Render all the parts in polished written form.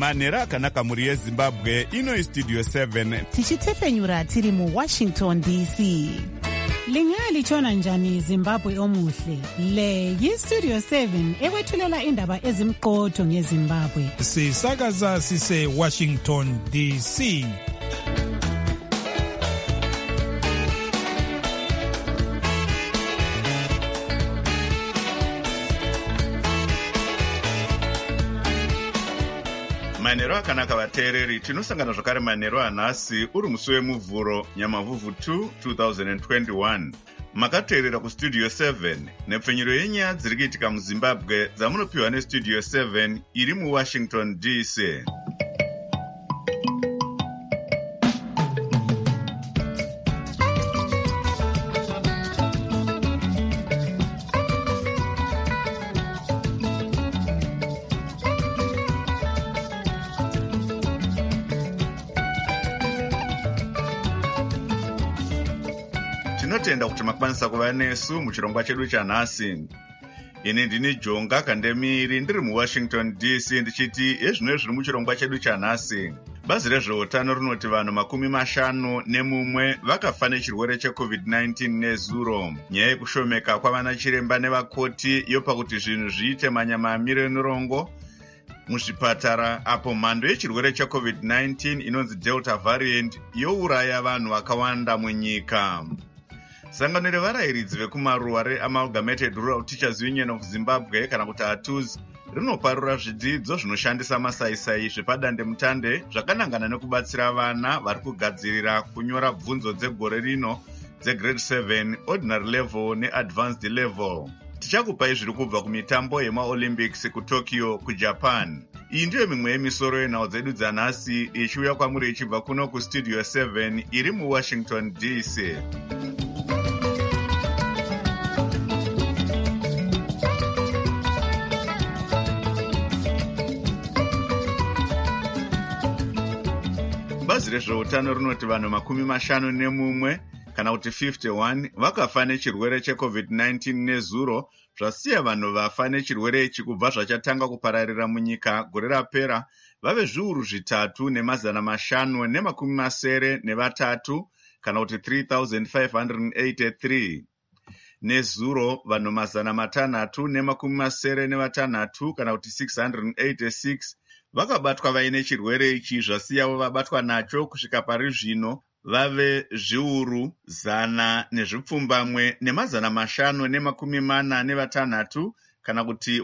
manhero akanaka mhuri yezimbabwe. Ino Studio 7 tichitefenyura tiri muWashington DC. Lingalitshona njani Zimbabwe omuhle? Le yiStudio 7 ekwethulela indaba ezimqotho ngeZimbabwe. Sisakaza sise Washington DC. manhero akanaka vateereri, tinosangana zvakare manhero anhasi uri musi wemuvhuro nyamavhuvhu 2 2021. Makateerera kuStudio 7 nepfenyuro yenyaya dziri kuitika muZimbabwe dzamunopiwa neStudio 7 iri muWashington DC. Tinotenda kuti makwanisa kuva nesu muchirongwa chedu chanhasi. Ini ndini Jonga Kandemiri ndiri muWashington DC ndichiti ezvino zviri muchirongwa chedu chanhasi. Bazi rezveutano rinoti vanhu 51 vakafa nechirwere cheCovid-19 nezuro. Nyaya yekushomeka kwavana chiremba nevakoti yopa kuti zvinhu zviite manyama mirenrongo muzvipatara, apo mhando yechirwere cheCovid-19 inonzi Delta variant youraya vanhu vakawanda munyika. Sangano revarayiridzi vekumaruwa reAmalgamated Rural Teachers Union of Zimbabwe kana kuti ATUZ rinoparura zvidzidzo zvinoshandisa masaisai zvepadandemutande zvakanangana nekubatsira vana vari kugadzirira kunyora bvunzo dzegore rino dzegrade 7, ordinary level neadvanced level. Tichakupai zviri kubva kumitambo yemaOlympics kuTokyo kuJapan. Iyi ndiyo mimwe yemisoro yenhau dzedu dzanhasi ichiuya kwamuri ichibva kuno kuStudio 7 iri muWashington DC. Bazi rezveutano rinoti vanhu 51 kana kuti 51 vakafa nechirwere cheCovid-19 nezuro, zvasiya vanhu vafa nechirwere ichi kubva zvachatanga kupararira munyika gore rapera vave zviuru 3,583 kana kuti 3,583. Nezuro vanhu 686 kana kuti 686 vakabatwa vaine chirwere ichi, zvasiyavo vabatwa nacho kusvika pari zvino vave zviuru 100,546 kana kuti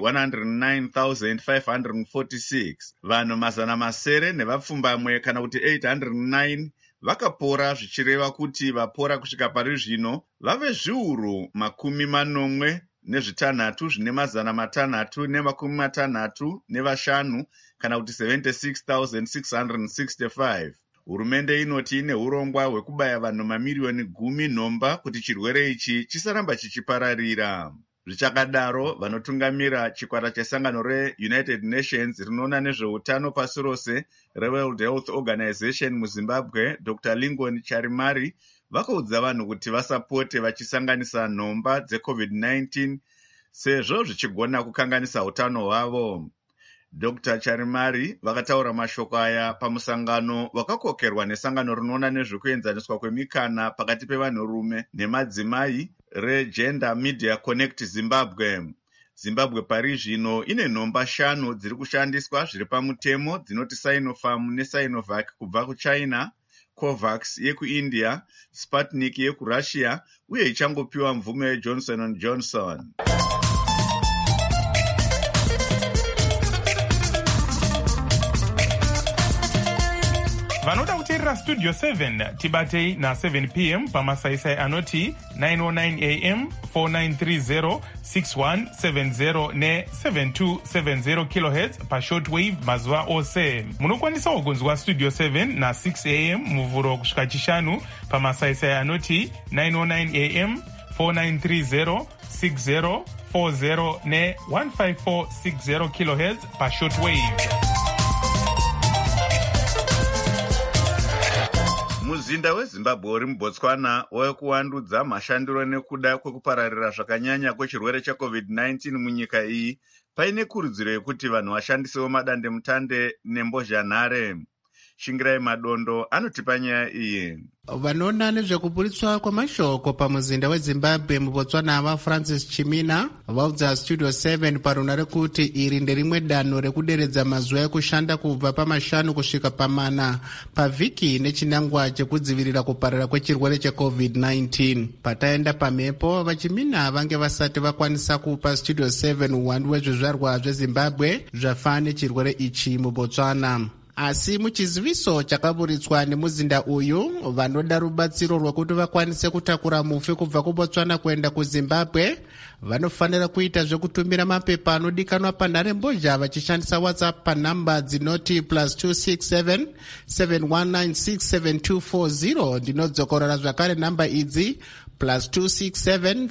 109,546. Vanhu 700 kana kuti 809 vakapora, zvichireva kuti vapora kusvika pari zvino vave zviuru 56,665 kana kuti 76,665. Hurumende inoti ine urongwa hwekubaya vanhu mamiliyoni 10 nhomba kuti chirwere ichi chisaramba chichipararira. Zvichakadaro, vanotungamira chikwata chesangano reUnited Nations rinoona nezveutano pasi rose reWorld Health Organization muZimbabwe, Dr. Lincoln Charimari, vakaudza vanhu kuti vasapote vachisanganisa nhomba dzeCovid-19 sezvo zvichigona kukanganisa utano hwavo. Dr. Charimari vakataura mashoko aya pamusangano wakakokerwa nesangano rinoona nezvekuenzaniswa kwemikana pakati pevanhurume nemadzimai reGender Media Connect Zimbabwe. Zimbabwe pari zvino ine nhomba 5 dziri kushandiswa zviri pamutemo dzinoti Sinopharm neSinovac kubva kuChina, Covax yekuIndia, Sputnik yekuRussia uye ichangopiwa mvume yeJohnson & Johnson. Vanoda kuteerera Studio 7 tibatei na7 p.m. pamasaisai anoti 909 am 4930 6170 ne7270 kHz pashortwave mazuva ose. Munokwanisawo kunzwa Studio 7 na6 am muvhuro kusvika chishanu pamasaisai anoti 909 am 4930 6040 ne1540 kHz pashortwave. muzinda wezimbabwe uri mubotswana wekuwandudza mashandiro nekuda kwekupararira zvakanyanya kwechirwere checovid-19 munyika iyi paine kurudziro yekuti vanhu vashandisewo madandemutande nembozhanhare. Shingirai Madondo anotipa nyaya iyi. Vanoona nezvekupuritswa kwamashoko pamuzinda wezimbabwe mubotswana vaFrancis Chimina vaudza Studio 7 parunare kuti iri nderimwe danho rekuderedza mazuva ekushanda kubva pa5 kusvika pa4 pavhiki nechinangwa chekudzivirira kuparara kwechirwere checovid-19. Pataenda pamhepo vaChimina vange vasati vakwanisa kupa Studio 7 uwandu wezvizvarwa zvezimbabwe zvafa nechirwere ichi mubotswana. Asi muchiziviso chakapuritswa nemuzinda uyu, vanoda rubatsiro rwekuti vakwanise kutakura mufi kubva kubotswana kuenda kuzimbabwe vanofanira kuita zvekutumira mapepa anodikanwa panharembozha vachishandisa WhatsApp panhamba dzinoti +267 71967240. Ndinodzokorora zvakare nhamba idzi +267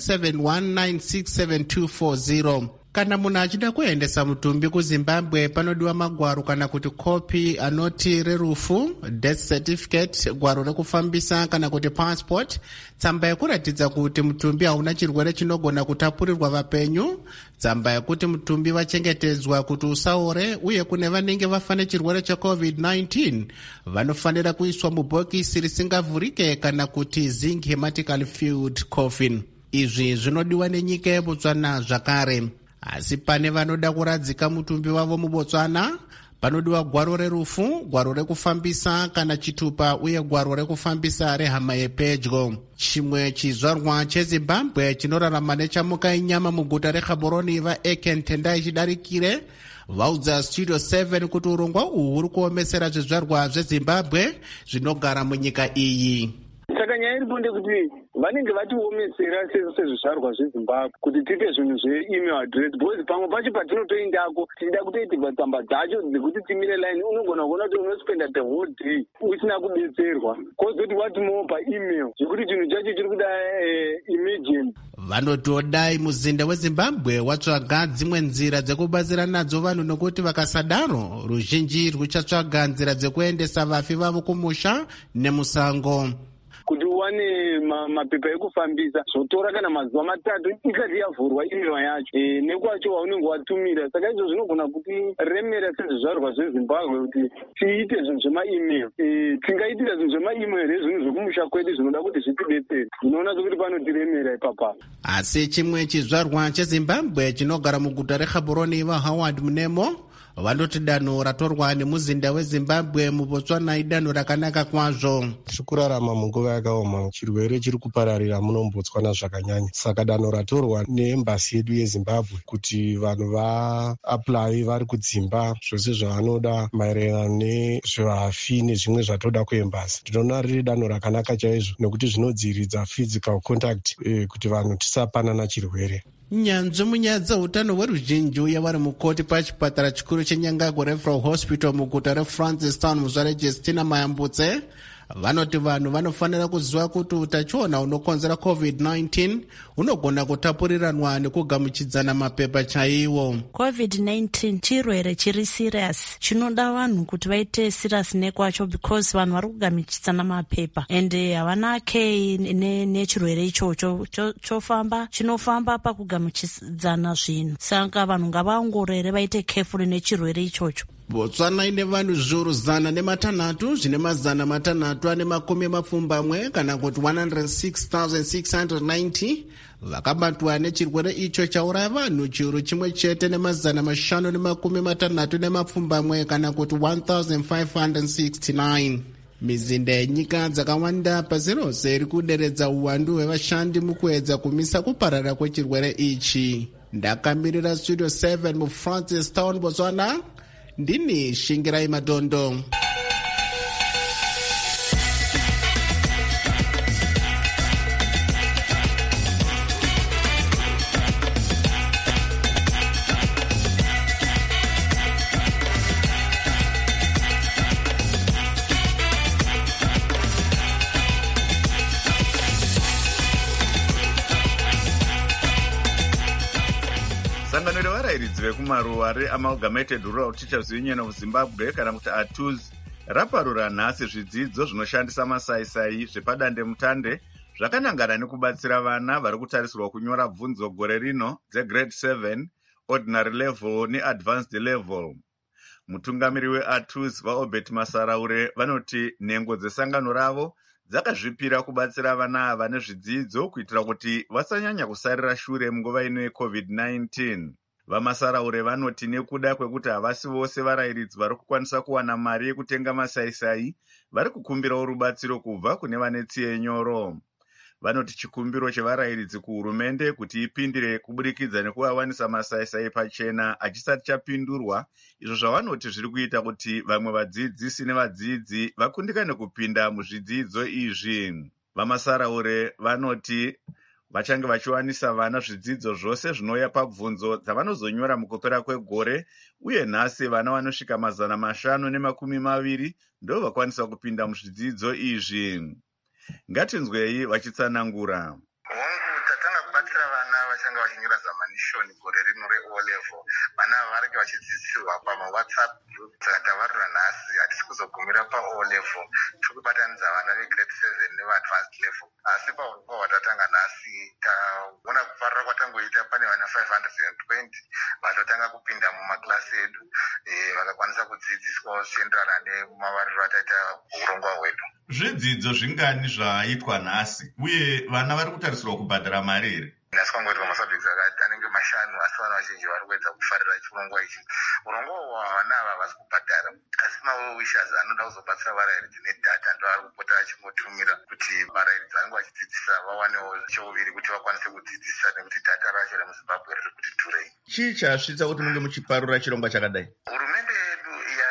71967240. Kana munhu achida kuendesa mutumbi kuzimbabwe panodiwa magwaro kana kuti kopi anoti rerufu, death certificate, gwaro rekufambisa kana kuti passport, tsamba yekuratidza kuti mutumbi hauna chirwere chinogona kutapurirwa vapenyu, tsamba yekuti mutumbi vachengetedzwa kuti usaore, uye kune vanenge vafa nechirwere checovid-19 vanofanira kuiswa mubhokisi risingavhurike kana kuti zinc hematical filled coffin. Izvi zvinodiwa nenyika yeBotswana zvakare. Asi pane vanoda kuradzika mutumbi wavo mubotswana, panodiwa gwaro rerufu, gwaro rekufambisa kana chitupa uye gwaro rekufambisa rehama yepedyo. Chimwe chizvarwa chezimbabwe chinorarama nechamuka inyama muguta reGaborone vaEken Tendai chidarikire vaudza Studio 7 kuti urongwa uhu uri kuomesera zvizvarwa zvezimbabwe zvinogara munyika iyi. Saka nyaya iripo ndekuti vanenge vatiomesera sezvizvarwa zvezimbabwe kuti tipe zvinhu zveemail address, because pamwe pacho patinotoendako tichida kutoitirwa tsamba dzacho dzekuti timire line, unogona kuona kuti unospenda the whole day usina kubetserwa, kozoti watimowo paemail zvekuti chinhu chacho chiri kuda emergency. Vanotodai muzinda wezimbabwe watsvaga dzimwe nzira dzekubatsira nadzo vanhu nokuti vakasadaro ruzhinji ruchatsvaga nzira dzekuendesa vafi vavo kumusha nemusango. Kuti uwane mapepa ekufambisa zvotora kana mazuva 3 ikati yavhurwa email yacho nekwacho waunenge watumira. Saka izvo zvinogona kuti remera sezvizvarwa zvezimbabwe kuti tiite zvinhu zvemaemail. Tingaitira zvinhu zvemaemail rezvinhu zvokumusha kwedu zvinoda kuti zvitibetsere. Zvinoona sokuti panotiremera ipapa. Asi chimwe chizvarwa chezimbabwe chinogara muguta reGaborone vaHoward Munemo vanoti danho ratorwa nemuzinda wezimbabwe mubotswana idanho rakanaka kwazvo. Tiri kurarama munguva yakaoma, chirwere chiri kupararira muno mubotswana zvakanyanya. Saka danho ratorwa neembasi yedu yezimbabwe kuti vanhu vaapply vari kudzimba zvose zvavanoda maererano nezvevafi nezvimwe zvatoda kuembasi. Ndinoona riri danho rakanaka chaizvo nekuti zvinodziviridza physical contact kuti vanhu tisapanana chirwere. Nyanzvi munyaya dzeutano hweruzhinji uye vari mukoti pachipatara chikuru cheNyangago Referral Hospital muguta reFrancistown muzvare Justina Mayambutse vanoti vanhu vanofanira kuziva kuti utachiona unokonzera COVID-19 unogona kutapuriranwa nekugamuchidzana mapepa chaiwo. COVID-19 chirwere chiri serious chinoda vanhu kuti vaite serious nekwacho because vanhu vari kugamuchidzana mapepa ende havana kei nechirwere ichocho chinofamba pakugamuchidzana zvinhu. Saka vanhu ngavaongorere vaite careful nechirwere ichocho. Botswana ine vanhu zviuru 106 zvine mazana 320 kana kuti 106,690 vakabatwa nechirwere icho chauraya vanhu chiuru chimwe chete nemazana 560 kana kuti 1,569. Mizinda yenyika dzakawanda pasi rose iri kuderedza uwandu hwevashandi mukuedza kumisa kuparara kwechirwere ichi. Ndakamirira Studio 7 muFrancistown, Botswana. Ndini Shingirai Madondo. Sangano revarairidzi vekumaruwa reAmalgamated Rural Teachers Union of Zimbabwe kana kuti ATUZ raparura nhasi zvidzidzo zvinoshandisa masaisai zvepadandemutande zvakanangana nekubatsira vana vari kutarisirwa kunyora bvunzo gore rino dzegrade 7, ordinary level neadvanced level. Mutungamiri weATUS vaObert Masaraure vanoti nhengo dzesangano ravo dzakazvipira kubatsira vana ava nezvidzidzo kuitira kuti vasanyanya kusarira shure munguva ino yeCovid-19. VaMasaraure vanoti nekuda kwekuti havasi vose varayiridzi vari kukwanisa kuwana mari yekutenga masaisai, vari kukumbirawo rubatsiro kubva kune vane tsiye nyoro. Vanoti chikumbiro chevarayiridzi kuhurumende kuti ipindire kuburikidza nekuvawanisa masaisai pachena achisati chapindurwa, izvo zvavanoti zviri kuita kuti vamwe vadzidzisi nevadzidzi vakundikane kupinda muzvidzidzo izvi. VaMasaraure vanoti vachange vachiwanisa vana zvidzidzo zvose zvinouya pabvunzo dzavanozonyora mukupera kwegore, uye nhasi vana vanosvika 520 ndo vakwanisa kupinda muzvidzidzo izvi. Ngatinzwei vachitsanangura. Hongu tatanga kubatsira vana vachange vachinyora zamanishoni gore rino reO level. Vana varike vachidzidzisirwa pamaWhatsApp group dzatavarira nhasi hatisi kuzogumira paO level. Tiri kubatanidza vana vegrade 7 nevaadvanced level. Asi paurongwa hwatatanga nhasi taona kufarira kwatangoita pane vana 520 vatotanga kupinda mumaklasi edu vakakwanisa kudzidziswa zvichienderana nemavariro ataita urongwa hwedu. Zvidzidzo zvingani zvaitwa nhasi uye vana vari kutarisirwa kubhadhara mari here? Nhasi kwangoitwa masabjects anenge 5 asi vana vazhinji vari kuedza kufarira chirongwa ichi. Urongwa uhwu vana ava havasi kubhadhara, asi mawishers anoda kuzobatsira varayiridzi nedhata ndo ari kupota achingotumira kuti varayiridzi vanenge vachidzidzisa vawanewo cheuviri kuti vakwanise kudzidzisa, nekuti dhata racho remuZimbabwe riri kuti dhurei. Chii chasvitsa kuti munge muchiparura chirongwa chakadai? Hurumende yedu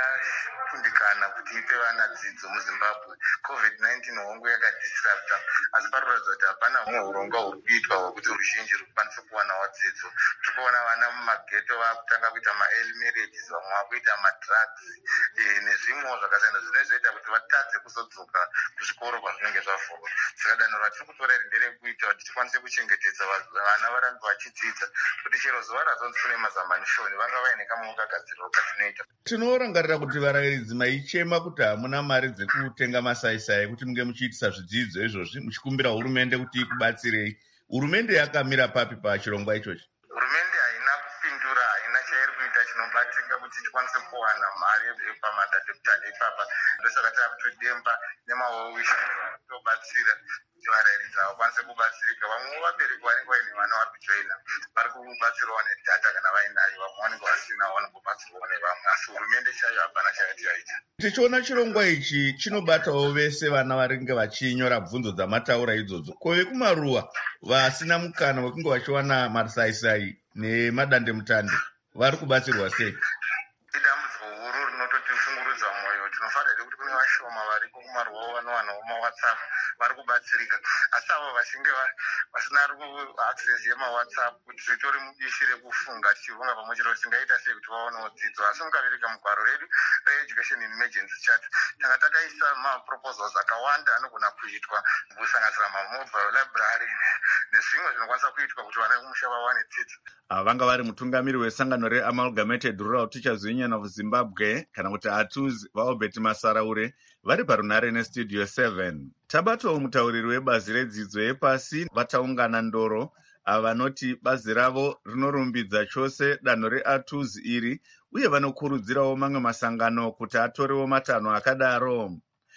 yakundikana kuti ipe vana dzidzo muZimbabwe. COVID-19 hongu yakadisrupta, asi parikuratidza kuti hapana humwe urongwa huri kuitwa hwekuti ruzhinji rukwanise kuwanawo dzidzo. Tiri kuona vana mumageto vakutanga kuita ma-early marriages, vamwe vakuita madrugs nezvimwewo zvakasiyana zvinozoita kuti vatadze kuzodzoka kuzvikoro kwazvinenge zvavhurwa. Saka danho ratiri kutora iri nderekuita kuti tikwanise kuchengetedza vana varambe vachidzidza, kuti chero zuva razonzi kune mazamanishoni vanga vaine kamwe kagadziriro katinoita. Tinorangarira kuti varayiridzi maichema kuti hamuna mari dzekutenga masaisai kuti munge muchiitisa zvidzidzo izvozvi muchikumbira hurumende kuti ikubatsirei. Hurumende yakamira papi pachirongwa ichochi? Hurumende haina kupindura, haina chairi kuita chinobatsira kuti tikwanise kuwana mari pamadandemutande ipapa. Ndosaka takutodemba nemawowishi kutobatsira kuti varayiridzi vakwanise kubatsirika. Vamwe vabereki vanenge vaine vana vari kujoina vari kubatsirawo nedhata kana vainayo, vamwe vanenge vasina vanokubatsirwawo nevamwe, asi hurumende chayo hapana chayati yaita. Tichiona chirongwa ichi chinobatawo vese vana varinge vachinyora bvunzo dzamataura idzodzo. Ko vekumaruwa vasina mukana wekunge vachiwana masaisai nemadandemutande vari kubatsirwa sei? Idambudziko huru rinototi shungurudza mwoyo. Tinofarira kuti kune vashoma variko kumaruwa vanovanawo maWhatsApp vari kubatsirika, asi avo vachinge vasina access yemaWhatsApp kuti titori mudishi rekufunga tichivonga pamwe chete tingaita sei kuti vaonewo dzidzo. Asi mukavereka mugwaro redu reEducation in Emergency Chat tanga takaisa maproposals akawanda anogona kuitwa kusanganisira mamobile library nezvimwe zvinokwanisa kuitwa kuti vana vemusha vawane dzidzo. Vanga vari mutungamiri wesangano reAmalgamated Rural Teachers Union of Zimbabwe kana kuti ATUS vaObert Masaraure vari parunare nestudio 7. Tabatawo mutauriri webazi redzidzo yepasi vataungana ndoro vanoti bazi ravo rinorumbidza chose danho reATUS iri uye vanokurudzirawo mamwe masangano kuti atorewo matanho akadaro.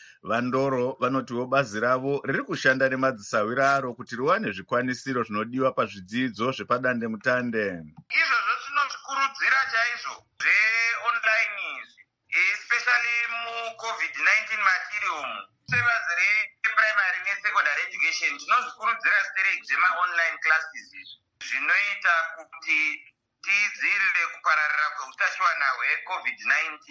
Vandoro vanotiwo bazi ravo riri kushanda nemadzisawira aro kuti riwane zvikwanisiro zvinodiwa pazvidzidzo zvepadandemutande. Izvozvo tinozvikurudzira chaizvo zveonline izvi, especially muCovid-19 material. Sebazi reprimary nesecondary education tinozvikurudzira stereki zvemaonline classes izvi zvinoita kuti tidzivirire kupararira kweutachiwana hweCovid-19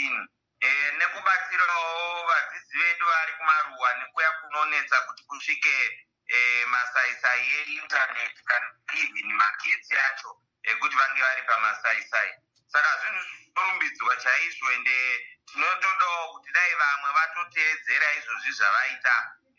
nekubatsirawo vadzidzi vedu vari kumaruwa nekuya kunonetsa kuti kusvike masaisai eindaneti kana even magetsi acho ekuti vange vari pamasaisai. Saka zvinhu zvinorumbidzwa chaizvo, ende tinotodawo kuti dai vamwe vatoteedzera izvozvi zvavaita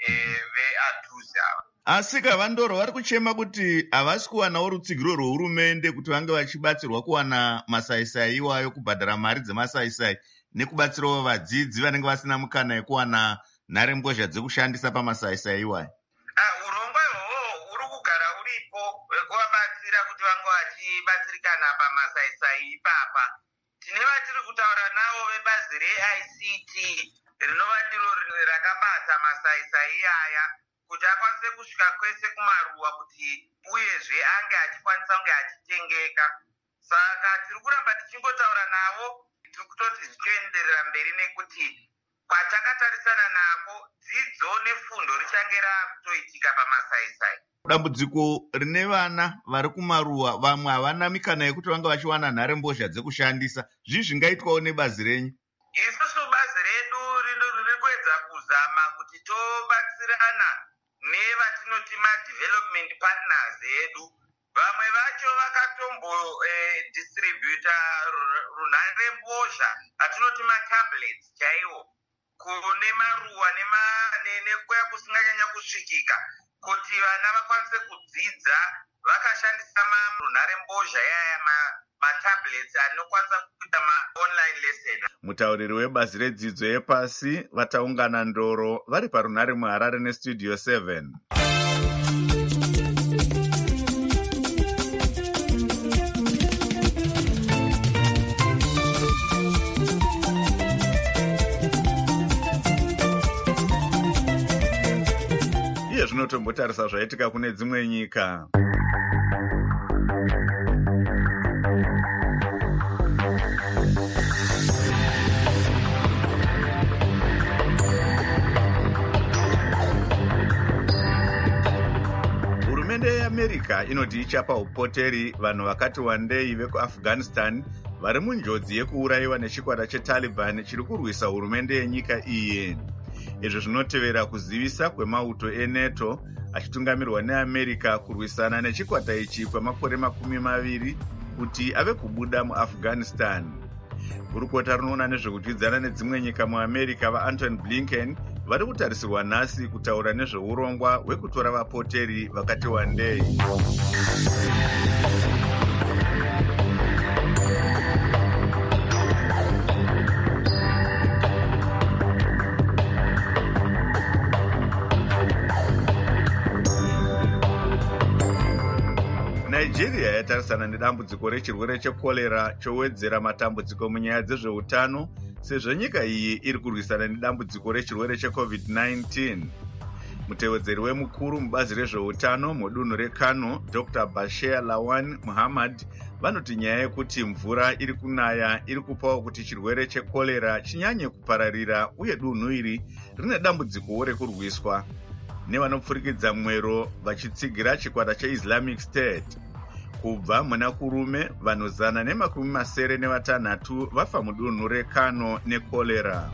veATUS ava. Asi Kavandoro vari kuchema kuti havasi kuwanawo rutsigiro rwehurumende kuti vange vachibatsirwa kuwana masaisai iwayo, kubhadhara mari dzemasaisai. nekubatsirawo vadzidzi vanenge vasina mukana yekuwana nharembozha dzekushandisa pamasaisai iwayo? Urongwa ihwohwo uri kugara uripo wekuvabatsira kuti vange vachibatsirikana pamasaisai ipapa. Tine vatiri kutaura navo vebazi reICT rinova ndiro rakabata masaisai iyaya kuti akwanise kusvika kwese kumaruwa kuti uyezve ange achikwanisa kunge achitengeka. Saka tiri kuramba tichingotaura navo, tiri kutoti zvichienderera mberi nekuti kwatakatarisana nako dzidzo nefundo richange raakutoitika pamasaisai. Dambudziko rine vana vari kumaruwa, vamwe havana mikana yekuti vange vachiwana nharembozha dzekushandisa. Zvii zvingaitwawo nebazi renyu? Isusu bazi redu riri kuedza kuzama kuti tobatsirana nevatinoti ma-development partners edu. Vamwe vacho vakatombo-distributa runharembozha atinoti ma-tablets chaiwo kune maruwa nekuya kusinganyanya kusvikika kuti vana vakwanise kudzidza vakashandisa runharembozha yaya matablets anokwanisa kuita ma-online lesson. Mutauriri webazi redzidzo yepasi vataungana ndoro vari parunhare muHarare nestudio 7. Iye zvinotombotarisa zvaitika kune dzimwe nyika. Hurumende yeAmerika inoti ichapa upoteri vanhu vakati wandei vekuAfghanistan vari munjodzi yekuurayiwa nechikwata cheTaliban chiri kurwisa hurumende yenyika iyi. Izvi zvinotevera kuzivisa kwemauto eNATO achitungamirirwa neAmerika kurwisana nechikwata ichi kwemakore 20 kuti ave kubuda muAfghanistan. Gurukota rinoona nezvekudyidzana nedzimwe nyika muAmerika vaAnthony Blinken vari kutarisirwa nhasi kutaura nezveurongwa hwekutora vapoteri vakati wandei. Nigeria yatarisana nedambudziko rechirwere chekorera chowedzera matambudziko munyaya dzezveutano sezvo nyika iyi iri kurwisana nedambudziko rechirwere cheCovid-19. Mutevedzeri wemukuru mubazi rezveutano mudunhu reKano, Dr. Bashir Lawan Muhammad, vanoti nyaya yekuti mvura iri kunaya iri kupawo kuti chirwere chekorera chinyanye kupararira uye dunhu iri rine dambudziko rekurwiswa. Nevanopfurikidza mwero vachitsigira chikwata cheIslamic State. Kubva muna kurume vanhu 176 vafa mudunhu reKano nekorera.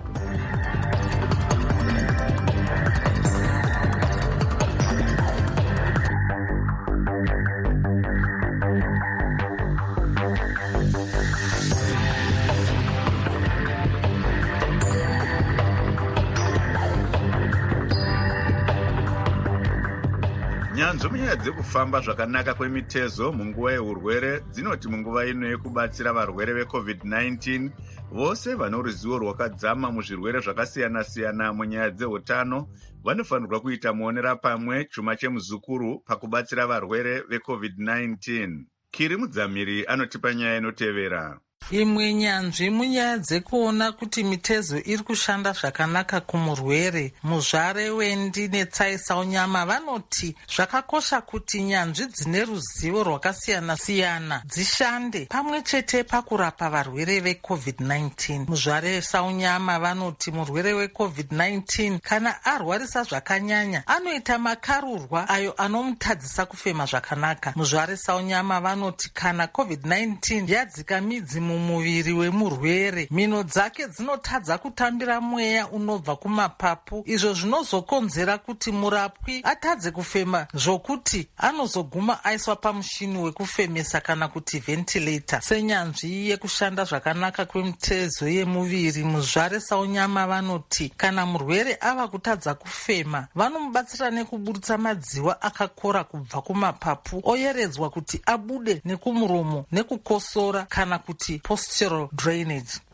Nyanzvi munyaya dzekufamba zvakanaka kwemitezo munguva yeurwere dzinoti munguva ino yekubatsira varwere veCovid-19 vose vano ruzivo rwakadzama muzvirwere zvakasiyana-siyana munyaya dzeutano vanofanirwa kuita muonera pamwe chuma chemuzukuru pakubatsira varwere veCovid-19. Kiri Mudzamiri anotipa nyaya inotevera. Imwe nyanzvi munyaya dzekuona kuti mitezo iri kushanda zvakanaka kumurwere muzvare wendi netsaisaunyama vanoti zvakakosha kuti nyanzvi dzine ruzivo rwakasiyana-siyana dzishande pamwe chete pakurapa varwere veCovid-19. Muzvare saunyama vanoti murwere weCovid-19 kana arwarisa zvakanyanya anoita makarurwa ayo anomutadzisa kufema zvakanaka. Muzvare saunyama vanoti kana COVID-19 yadzika midzi mumuviri wemurwere, mino dzake dzinotadza kutambira mweya unobva kumapapu, izvo zvinozokonzera kuti murapwi atadze kufema zvokuti anozoguma aiswa pamushini wekufemesa kana kuti ventilator. Senyanzvi yekushanda zvakanaka kwemitezo yemuviri, muzvare saunyama vanoti kana murwere ava kutadza kufema vanomubatsira nekuburutsa madziwa akakora kubva kumapapu oyeredzwa kuti abude nekumuromo nekukosora kana kuti postural drainage.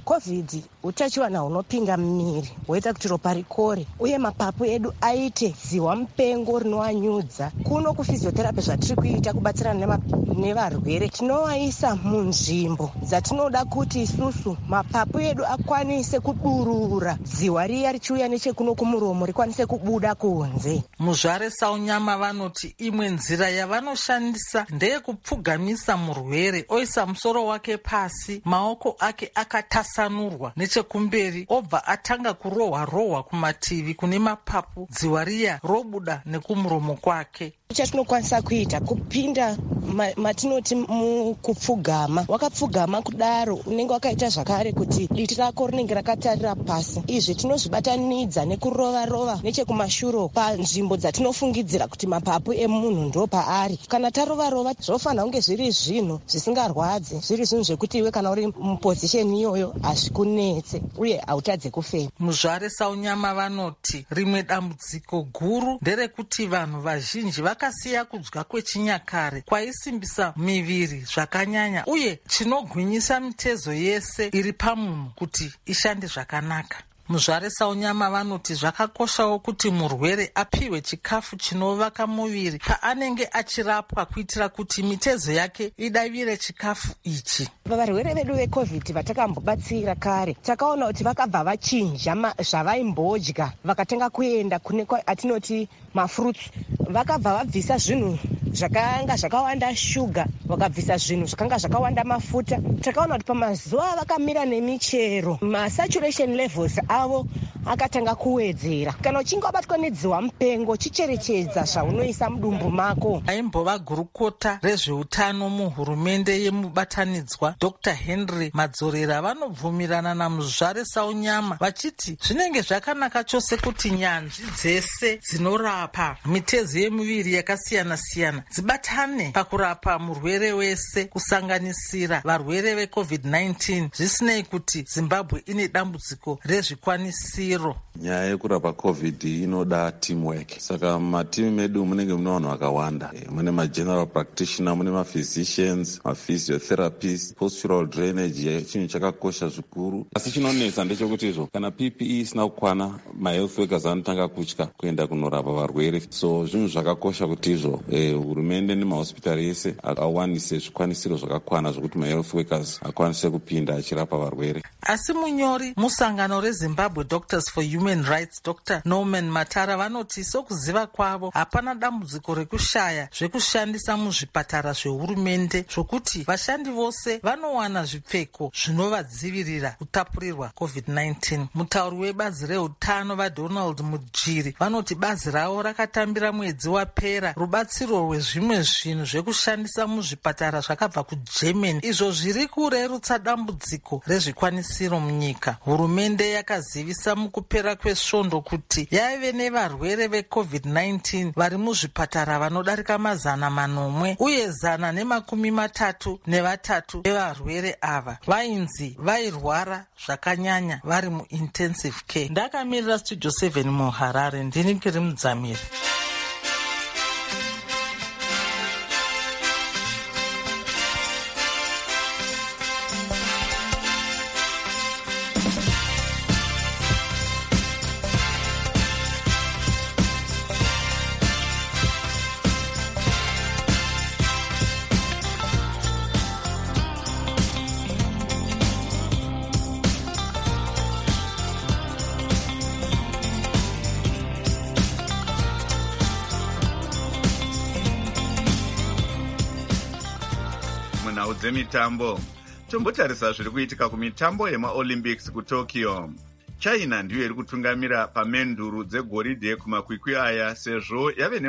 COVID utachiwana hunopinga mumiri hwoita kuti ropa rikore uye mapapu edu aite ziwa mupengo rinowanyudza. Kuno kuphysiotherapy zvatiri kuita kubatsirana nevarwere tinovaisa munzvimbo dzatinoda kuti isusu mapapu edu akwanise kudurura ziwa riya richiuya nechekuno kumuromo rikwanise kubuda kunze. Muzvare Saunyama vanoti imwe nzira yavanoshandisa ndeyekupfugamisa murwere oisa musoro wake pasi, maoko ake akatasanurwa nechekumberi, obva atanga kurohwa kumativi kune mapapu, dziwa riya robuda nekumuromo kwake. Chatinokwanisa kuita kupinda matinoti mukupfugama. Wakapfugama kudaro unenge wakaita zvakare kuti diti rako rinenge rakatarira pasi. Izvi tinozvibatanidza nekurova nechekumashure panzvimbo dzatinofungidzira kuti mapapu emunhu ndo paari. Kana tarova zvofanira kunge zviri zvinhu zvisingarwadzi, zviri zvinhu zvekuti iwe kana uri mupozisheni iyoyo hazvikunetse uye hautadze kufema. Muzvare Saunyama vanoti rimwe dambudziko guru nderekuti vanhu vazhinji vakasiya kudya kwechinyakare kwaisimbisa miviri zvakanyanya uye chinogwinyisa mitezo yese iri pamunhu kuti ishande zvakanaka. Muzvare Saunyama vanoti zvakakoshawo kuti murwere apiwe chikafu chinovaka muviri paanenge achirapwa kuitira kuti mitezo yake idavire chikafu ichi. Varwere vedu veCOVID vatakambobatsira kare takaona kuti vakabva vachinja zvavaimbodya vakatenga kuenda kune atinoti mafruits, vakabva vabvisa zvinhu zvakanga zvakawanda shuga, vakabvisa zvinhu zvakanga zvakawanda mafuta. Takaona kuti pamazuva vakamira nemichero masaturation levels avo akatanga kuwedzera. Kana uchinge wabatwa nedziwa mupengo chicherechedza zvaunoisa mudumbu mako. Aimbova gurukota rezveutano muhurumende yemubatanidzwa Dr. Henry Madzorera vanobvumirana naMuzvare Saunyama vachiti zvinenge zvakanaka chose kuti nyanzvi dzese dzinorapa mitezo yemuviri yakasiyana-siyana dzibatane pakurapa murwere wese kusanganisira varwere veCOVID-19 zvisinei kuti Zimbabwe ine dambudziko rezvikwanisiro. Nyaya yekurapa COVID inoda teamwork. Saka matimu medu munenge mune vanhu vakawanda. Mune mageneral practitioner, mune maphysicians, maphysiotherapists, postural drainage chinhu chakakosha zvikuru. Asi chinonetsa ndechekuti kana PPE isina kukwana, mahealth workers anotanga kutya kuenda kunorapa varwere. So zvinhu zvakakosha kuti hurumende nemahospitari yese awanise zvikwanisiro zvakakwana zvokuti mahealth workers akwanise kupinda achirapa varwere. Asi munyori musangano reZimbabwe Doctors for Human Rights Dr. Norman Matara vanoti sokuziva kwavo hapana dambudziko rekushaya zvekushandisa muzvipatara zvehurumende zvokuti vashandi vose vanowana zvipfeko zvinovadzivirira kutapurirwa COVID-19. Mutauri webazi reutano vaDonald Mujiri vanoti bazi ravo rakatambira mwedzi wapera rubatsiro rwezvimwe zvinhu zvekushandisa muzvipatara zvakabva kuGermany izvo zviri kurerutsa dambudziko rezvikwanisiro munyika. Hurumende yakazivisa mukupera kwesvondo kuti yaive nevarwere veCOVID-19 vari muzvipatara vanodarika 100 uye 133 vevarwere ava vainzi vairwara zvakanyanya vari muintensive care. Ndakamirira Studio 7 muHarare, ndini Kiri Mudzamiri. munhau dzemitambo tombotarisa zviri kuitika kumitambo yemaolympics kutokyo. China ndiyo iri kutungamira pamenduru dzegoridhe kumakwikwi aya sezvo yave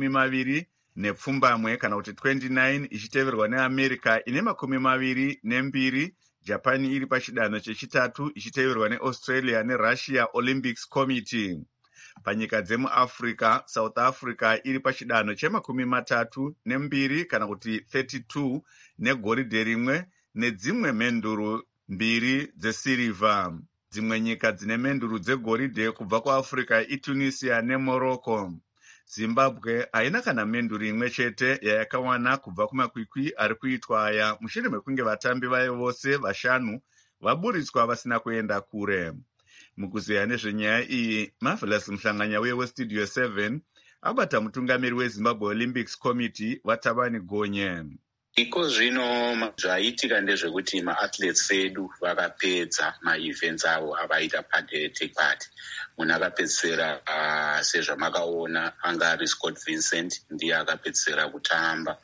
ne20 kana kuti 29 ichiteverwa neAmerica ine 22, Japan iri pachidanho chechitatu ichiteverwa neAustralia neRussia Olympics Committee. Panyika dzemuAfrica, South Africa iri pachidanho che32 kana kuti 32 negoridhe rimwe nedzimwe menduru 2 dzesirivha. Dzimwe nyika dzine menduru dzegoridhe kubva kuAfrica iTunisia neMorocco. Zimbabwe haina kana menduru imwe chete yayakawana kubva kumakwikwi ari kuitwa aya mushure mekunge vatambi vayo vose 5 vaburitswa vasina kuenda kure. Mukuzeya nezvenyaya iyi, Marvelous Mhlanganyauye westudio 7 abata mutungamiri weZimbabwe Olympics Committee Vatabani Gonye. Iko zvino zvaitika ndezvekuti maathletes edu vakapedza maevents avo avaita take part. Munhu akapedzisira sezvamakaona anga ari Scott Vincent ndiye akapedzisira kutamba.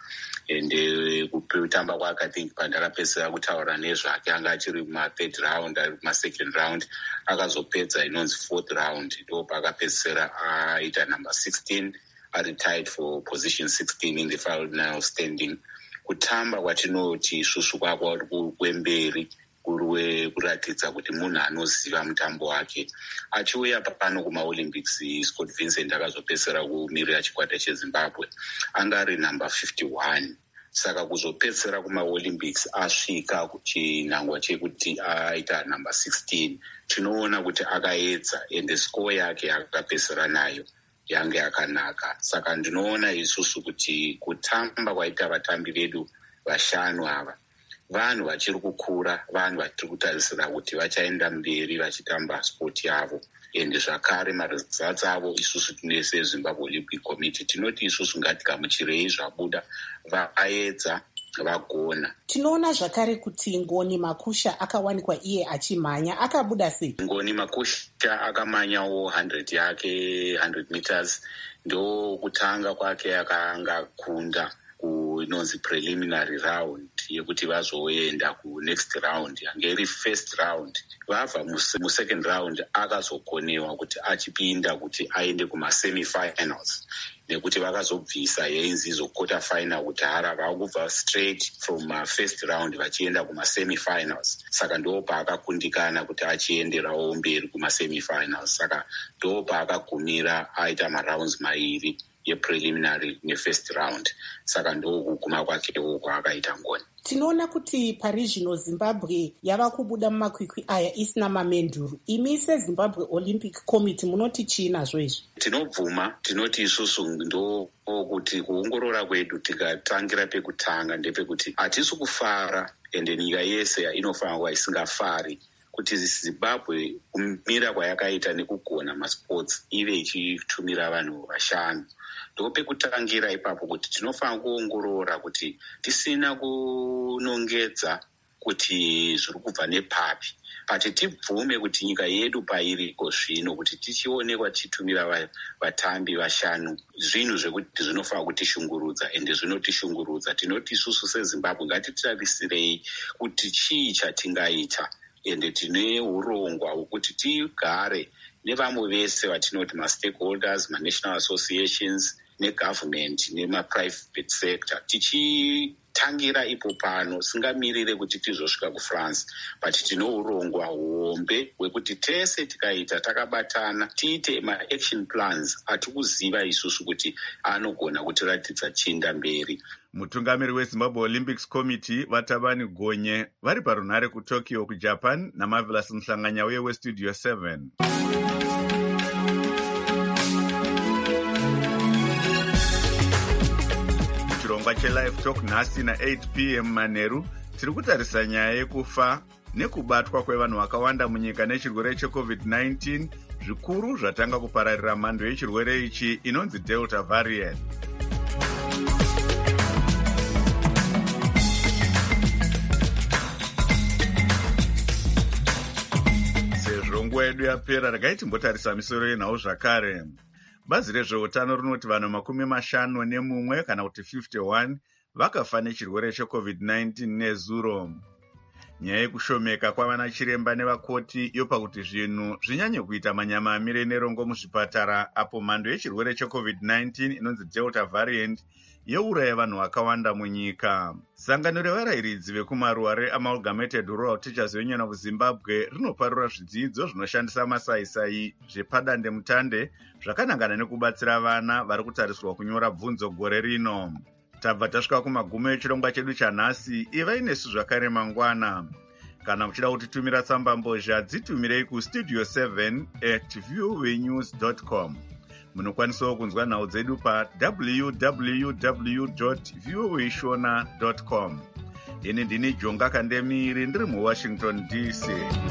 Ende kutamba kwake I think pandakapedzisira kutaura nezvake anga achiri kuma-third round ari kuma-second round akazopedza inonzi fourth round ndo paakapedzisira aita number 16 ari tied for position 16 in the final standing. Kutamba kwatinoti isusu kwakwa kwemberi kuratidza kuti munhu anoziva mutambo wake. Achiuya pano kuma-Olympics, Scott Vincent akazopedzisira kumirira chikwata cheZimbabwe anga ari number 51. Saka kuzopedzisira kuma-Olympics asvika kuchinangwa chekuti aita number 16. Tinoona kuti akaedza ende score yake akapedzisira nayo yange yakanaka. Saka ndinoona isusu kuti kutamba kwaita vatambi vedu vashanu ava vanhu vachiri kukura, vanhu vatiri kutarisira kuti vachaenda mberi vachitamba sport yavo. Ende zvakare maresults avo isusu tinese Zimbabwe Olympic Committee tinoti isusu ngatikamuchirei zvabuda vaedza vagona. Tinoona zvakare kuti Ngoni Makusha akawanikwa iye achimhanya, akabuda sei? Ngoni Makusha akamanyawo 100 yake 100 meters ndo kutanga kwake akanga kunda inonzi preliminary round yekuti vazoenda next round yange iri first round. Vabva second round akazokonewa kuti achipinda kuti aende kuma-semi-finals nekuti vakazobvisa yenzi izo quarter final kudhara vakubva straight from first round vachienda kuma-semi-finals. Saka ndo paakakundikana kuti achienderawo mberi kuma-semi-finals. Saka ndo paakagumira aita marounds mairi yepreliminary nefirst round. Saka ndo kuguma kwakewo kwaakaita Ngoni. Tinoona kuti pari zvino Zimbabwe yava kubuda mumakwikwi aya isina mamenduru. Imi seZimbabwe Olympic Committee munoti chii nazvo izvi? Tinobvuma, tinoti isusu ndo kuti kuongorora kwedu tikatangira pekutanga ndepekuti hatisi kufara ende nyika yese inofanira kuva isingafari kuti Zimbabwe kumira kwayakaita nekugona masports ive ichitumira vanhu vashanu. Ndopekutangira ipapo kuti tinofanira kuongorora kuti tisina kunongedza kuti zviri kubva nepapi. Pati tibvume kuti nyika yedu pairiko zvino kuti tichionekwa tichitumira vatambi vashanu zvinhu zvekuti zvinofanira kutishungurudza ende zvinotishungurudza. Tinoti isusu seZimbabwe ngatitarisirei kuti chii chatingaita ende tine urongwa hwekuti tigare nevamwe vese vatinoti ma-stakeholders, ma-national associations, negovernment, nema-private sector. Tichitangira ipo pano, singamirire kuti tizosvika kuFrance, but tine urongwa hombe hwekuti tese tikaita takabatana tiite ma-action plans atikuziva isusu kuti anogona kutiratidza chinda mberi. Mutungamiri weZimbabwe Olympics Committee Vatabani Gonye vari parunhare kuTokyo kuJapan naMarvelous Mhlanganyauye westudio 7. Muchirongwa cheLive Talk nhasi na8 p.m. Manheru tiri kutarisa nyaya yekufa nekubatwa kwevanhu vakawanda munyika nechirwere cheCovid-19 zvikuru zvatanga kupararira mhando yechirwere ichi inonzi Delta variant. Nguva yedu yapera regai timbotarisa misoro yenhau zvakare. Bazi rezveutano rinoti vanhu 51 kana kuti 51 vakafa nechirwere cheCovid-19 nezuro. Nyaya yekushomeka kwavana chiremba nevakoti yopa kuti zvinhu zvinyanye kuita manyama amire nerongo muzvipatara apo mhando yechirwere cheCovid-19 inonzi Delta variant youraya vanhu vakawanda munyika. Sangano revarayiridzi vekumaruwa reAmalgamated Rural Teachers Union of Zimbabwe rinoparura zvidzidzo zvinoshandisa masaisai zvepadandemutande zvakanangana nekubatsira vana vari kutariswa kunyora bvunzo gore rino. Tabva tasvika kumagumo echirongwa chedu chanhasi. Ivai nesu zvakare mangwana. Kana muchida kutitumira tsamba mbozha dzitumirei kustudio 7@voanews.com. Munokwanisawo kunzwa nhau dzedu pa www.voashona.com. ini ndini Jonga Kandemiri ndiri muWashington DC.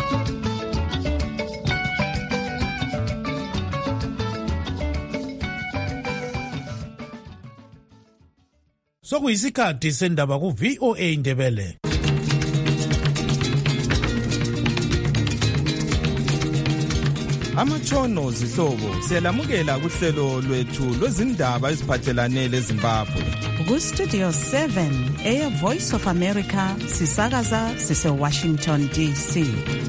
Sokuyisikhathi sendaba ku VOA Ndebele. Amatshono zihlobo siyalamukela kuhlelo lwethu lwezindaba eziphathelane leZimbabwe. Ku Studio 7 Air Voice of America sisakaza sise Washington DC.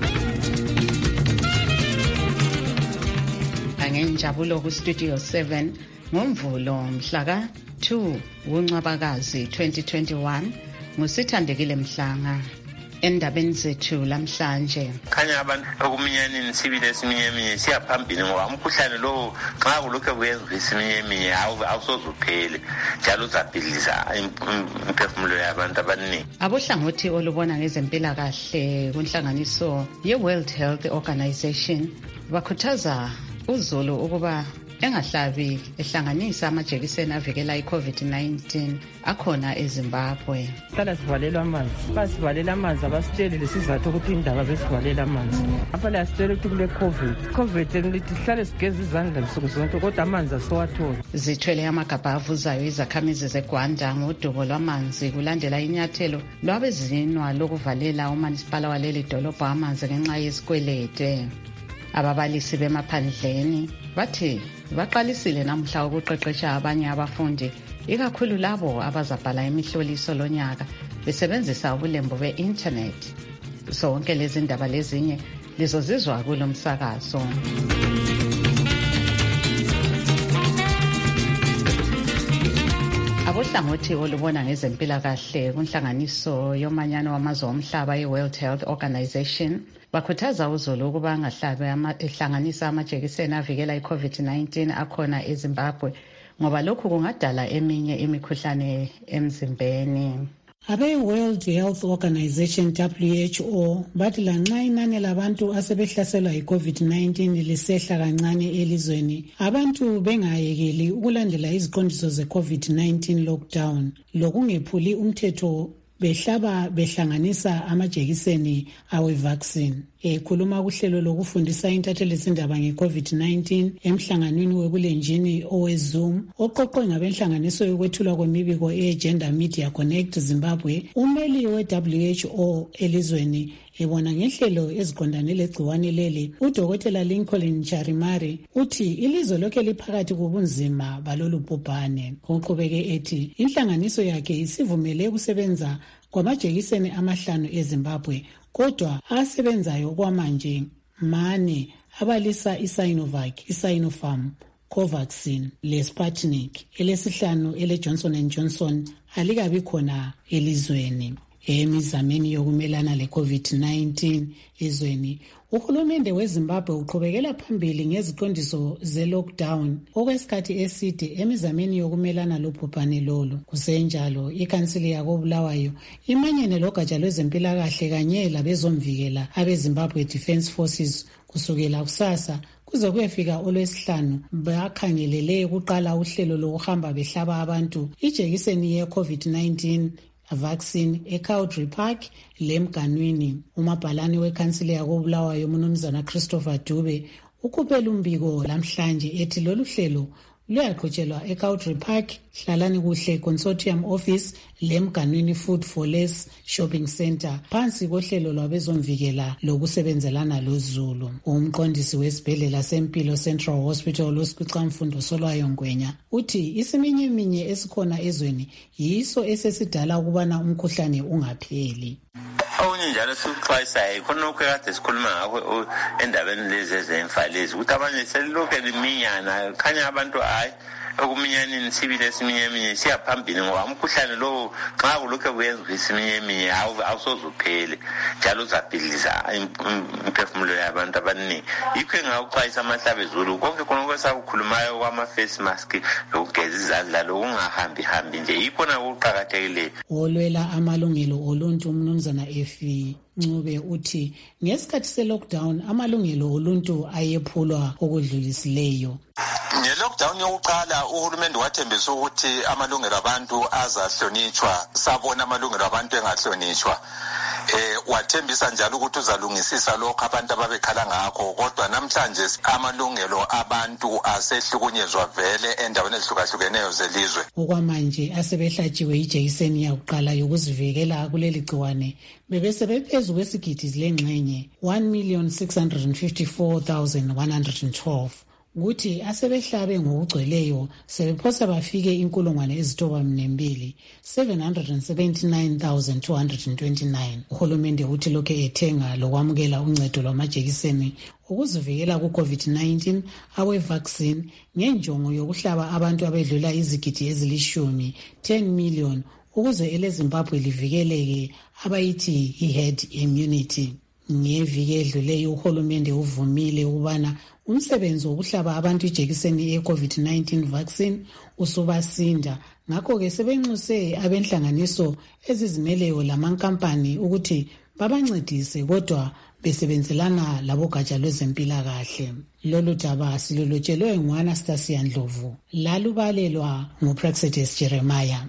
Angenjabulo ku Studio 7 ngoMvulo mhla ka 2 uNcwabakazi 2021 ngusithandekile Mhlanga. Endabeni zethu lamhlanje khanya abantu okuminyanini sibile esiminyemi siyaphambili ngoba umkhuhlane lo xa kulokho kuyenzwa isiminyemi awusozuphele njalo uzabhidliza imphefumulo yabantu abaningi. Abohlangothi olubona ngezempilakahle kunhlanganiso ye-World Health Organization bakhuthaza uzulu ukuba engahlabi ehlanganisa amajekiseni avikela i-COVID-19 akhona eZimbabwe. Hlala sivalela amanzi. Basivalela amanzi abasitsheli lesizathu ukuthi indaba besivalela amanzi. Apha la sitshela ukuthi kule COVID lithi hlale sigeza izandla nsuku zonke kodwa amanzi asowathola. Zithwele amagabha avuzayo izakhamizi zeGwanda ngodubo lwamanzi kulandela inyathelo lwabezinwa lokuvalela umasipala waleli dolobha amanzi ngenxa yesikwelede. Ababalisi bemaphandleni bathi baqalisile namhla ukuqeqesha abanye abafundi ikakhulu labo abazabhala imihloliso lonyaka besebenzisa ubulembu be-internet. Sonke lezi ndaba lezinye lizozizwa kulo msakazo. Abohlangothi olubona ngezempilakahle kunhlanganiso yomanyano wamazwe omhlaba ye-World Health Organization bakhuthaza uzulu ukuba angahlabi ehlanganisa amajekiseni avikela i-COVID-19 akhona eZimbabwe ngoba lokhu kungadala eminye imikhuhlane emzimbeni. Abe-World Health Organization WHO bathi lanxa inani labantu asebehlaselwa yi-COVID-19 lisehla kancane elizweni, abantu bengayekeli ukulandela iziqondiso ze-COVID-19 lockdown lokungephuli umthetho behlanganisa amajekiseni awe-vaccine. Ekhuluma kuhlelo lokufundisa intatheli zindaba nge-COVID-19 emhlanganweni webulenjini owe-Zoom oqoqwe ngabenhlanganiso yokwethulwa kwemibiko e-Gender Media Connect Zimbabwe, umeli we-WHO elizweni ebona ngehlelo eziqondane legciwane leli, uDokotela Lincoln Charimari uthi ilizwe lokhe liphakathi kobunzima balolu bhubhane. Uqhubeke ethi inhlanganiso yakhe isivumele ukusebenza kwamajekiseni 5 eZimbabwe kodwa asebenzayo kwamanje mane abalisa iSinovac, iSinopharm, Covaxin leSputnik. Elesihlanu eleJohnson & Johnson alikabi khona elizweni. Emizameni yokumelana le-COVID-19 ezweni, uhulumende weZimbabwe uqhubekela phambili ngeziqondiso ze-lockdown okwesikhathi eside emizameni yokumelana lobhubhane lolu. Kusenjalo, ikhansili yakoBulawayo imanyene logatsha lwezempilakahle kanye labezomvikela abeZimbabwe Defence Forces kusukela kusasa kuze kuyefika olwesihlanu bakhangelele ukuqala uhlelo lokuhamba behlaba abantu ijekiseni ye-COVID-19 vaccine eCowdry Park lemganwini. Umabhalane wekhansili yakoBulawayo uMnumzana Christopher Dube ukhuphela umbiko lamhlanje ethi lolu hlelo luyaqhutshelwa eCowdry Park, Hlalani Kuhle Consortium Office lemganwini Food for Less Shopping Center phansi kohlelo lwabezomvikela lokusebenzelana loZulu. Umqondisi wesibhedlela sempilo Central Hospital uSiqamfundo Solwayo Ngwenya uthi isiminyeminya esikhona ezweni yiso esesidala ukubana umkhuhlane ungapheli. Okunye njalo sikuxwayisayo khona kade sikhuluma ngakho endabeni lezi ezemfalezi ukuthi abanye selilokhu liminyana khanya abantu hayi okuminyanini sibile esiminyemi siyaphambili ngoba umkhuhlane lo xa kulokho kuyenzwa isiminyemi awusozuphele njalo uzabhidliza imphefumulo yabantu abaningi. Yikho engawuxwayisa amahlabezulu konke khona kwesakukhulumayo kwama-face mask lokugeza izandla lokungahambi nje yikho nakuqakathekile. Olwela amalungelo oluntu uMnumzana Efi Ncube uthi ngesikhathi se-lockdown amalungelo oluntu ayephulwa okudlulisileyo. Nge-lockdown yokuqala uhulumende wathembisa ukuthi amalungelo abantu azahlonitshwa, sabona amalungelo abantu engahlonitshwa. Wathembisa njalo ukuthi uzalungisisa lokho abantu ababekhala ngakho, kodwa namhlanje amalungelo abantu asehlukunyezwa vele endaweni ezihlukahlukeneyo zelizwe. Okwamanje asebehlatshiwe ijekiseni yakuqala yokuzivikela kuleli gciwane bebesebephezu kwesigidi lengxenye 1,654,112. Kuthi asebehlabe ngokugcweleyo sebephosa bafike 779,229. Uhulumende uthi lokhe ethenga lokwamukela uncedo lwamajekiseni ukuzivikela ku-COVID-19 awe-vaccine ngenjongo yokuhlaba abantu abedlula izigidi ezilishumi 10 million ukuze eleZimbabwe livikeleke abayithi i-herd immunity. Ngeviki edluleyo uhulumende uvumile ukubana umsebenzi wokuhlaba abantu ijekiseni ye-COVID-19 vaccine usubasinda. Ngakho-ke sebenxuse abenhlanganiso ezizimeleyo lamankampani ukuthi babancedise kodwa besebenzelana labogatsha lwezempilakahle. Lolu daba silolotshelwe ngu-Anastasia Ndlovu lalubalelwa nguPraxedes Jeremiah.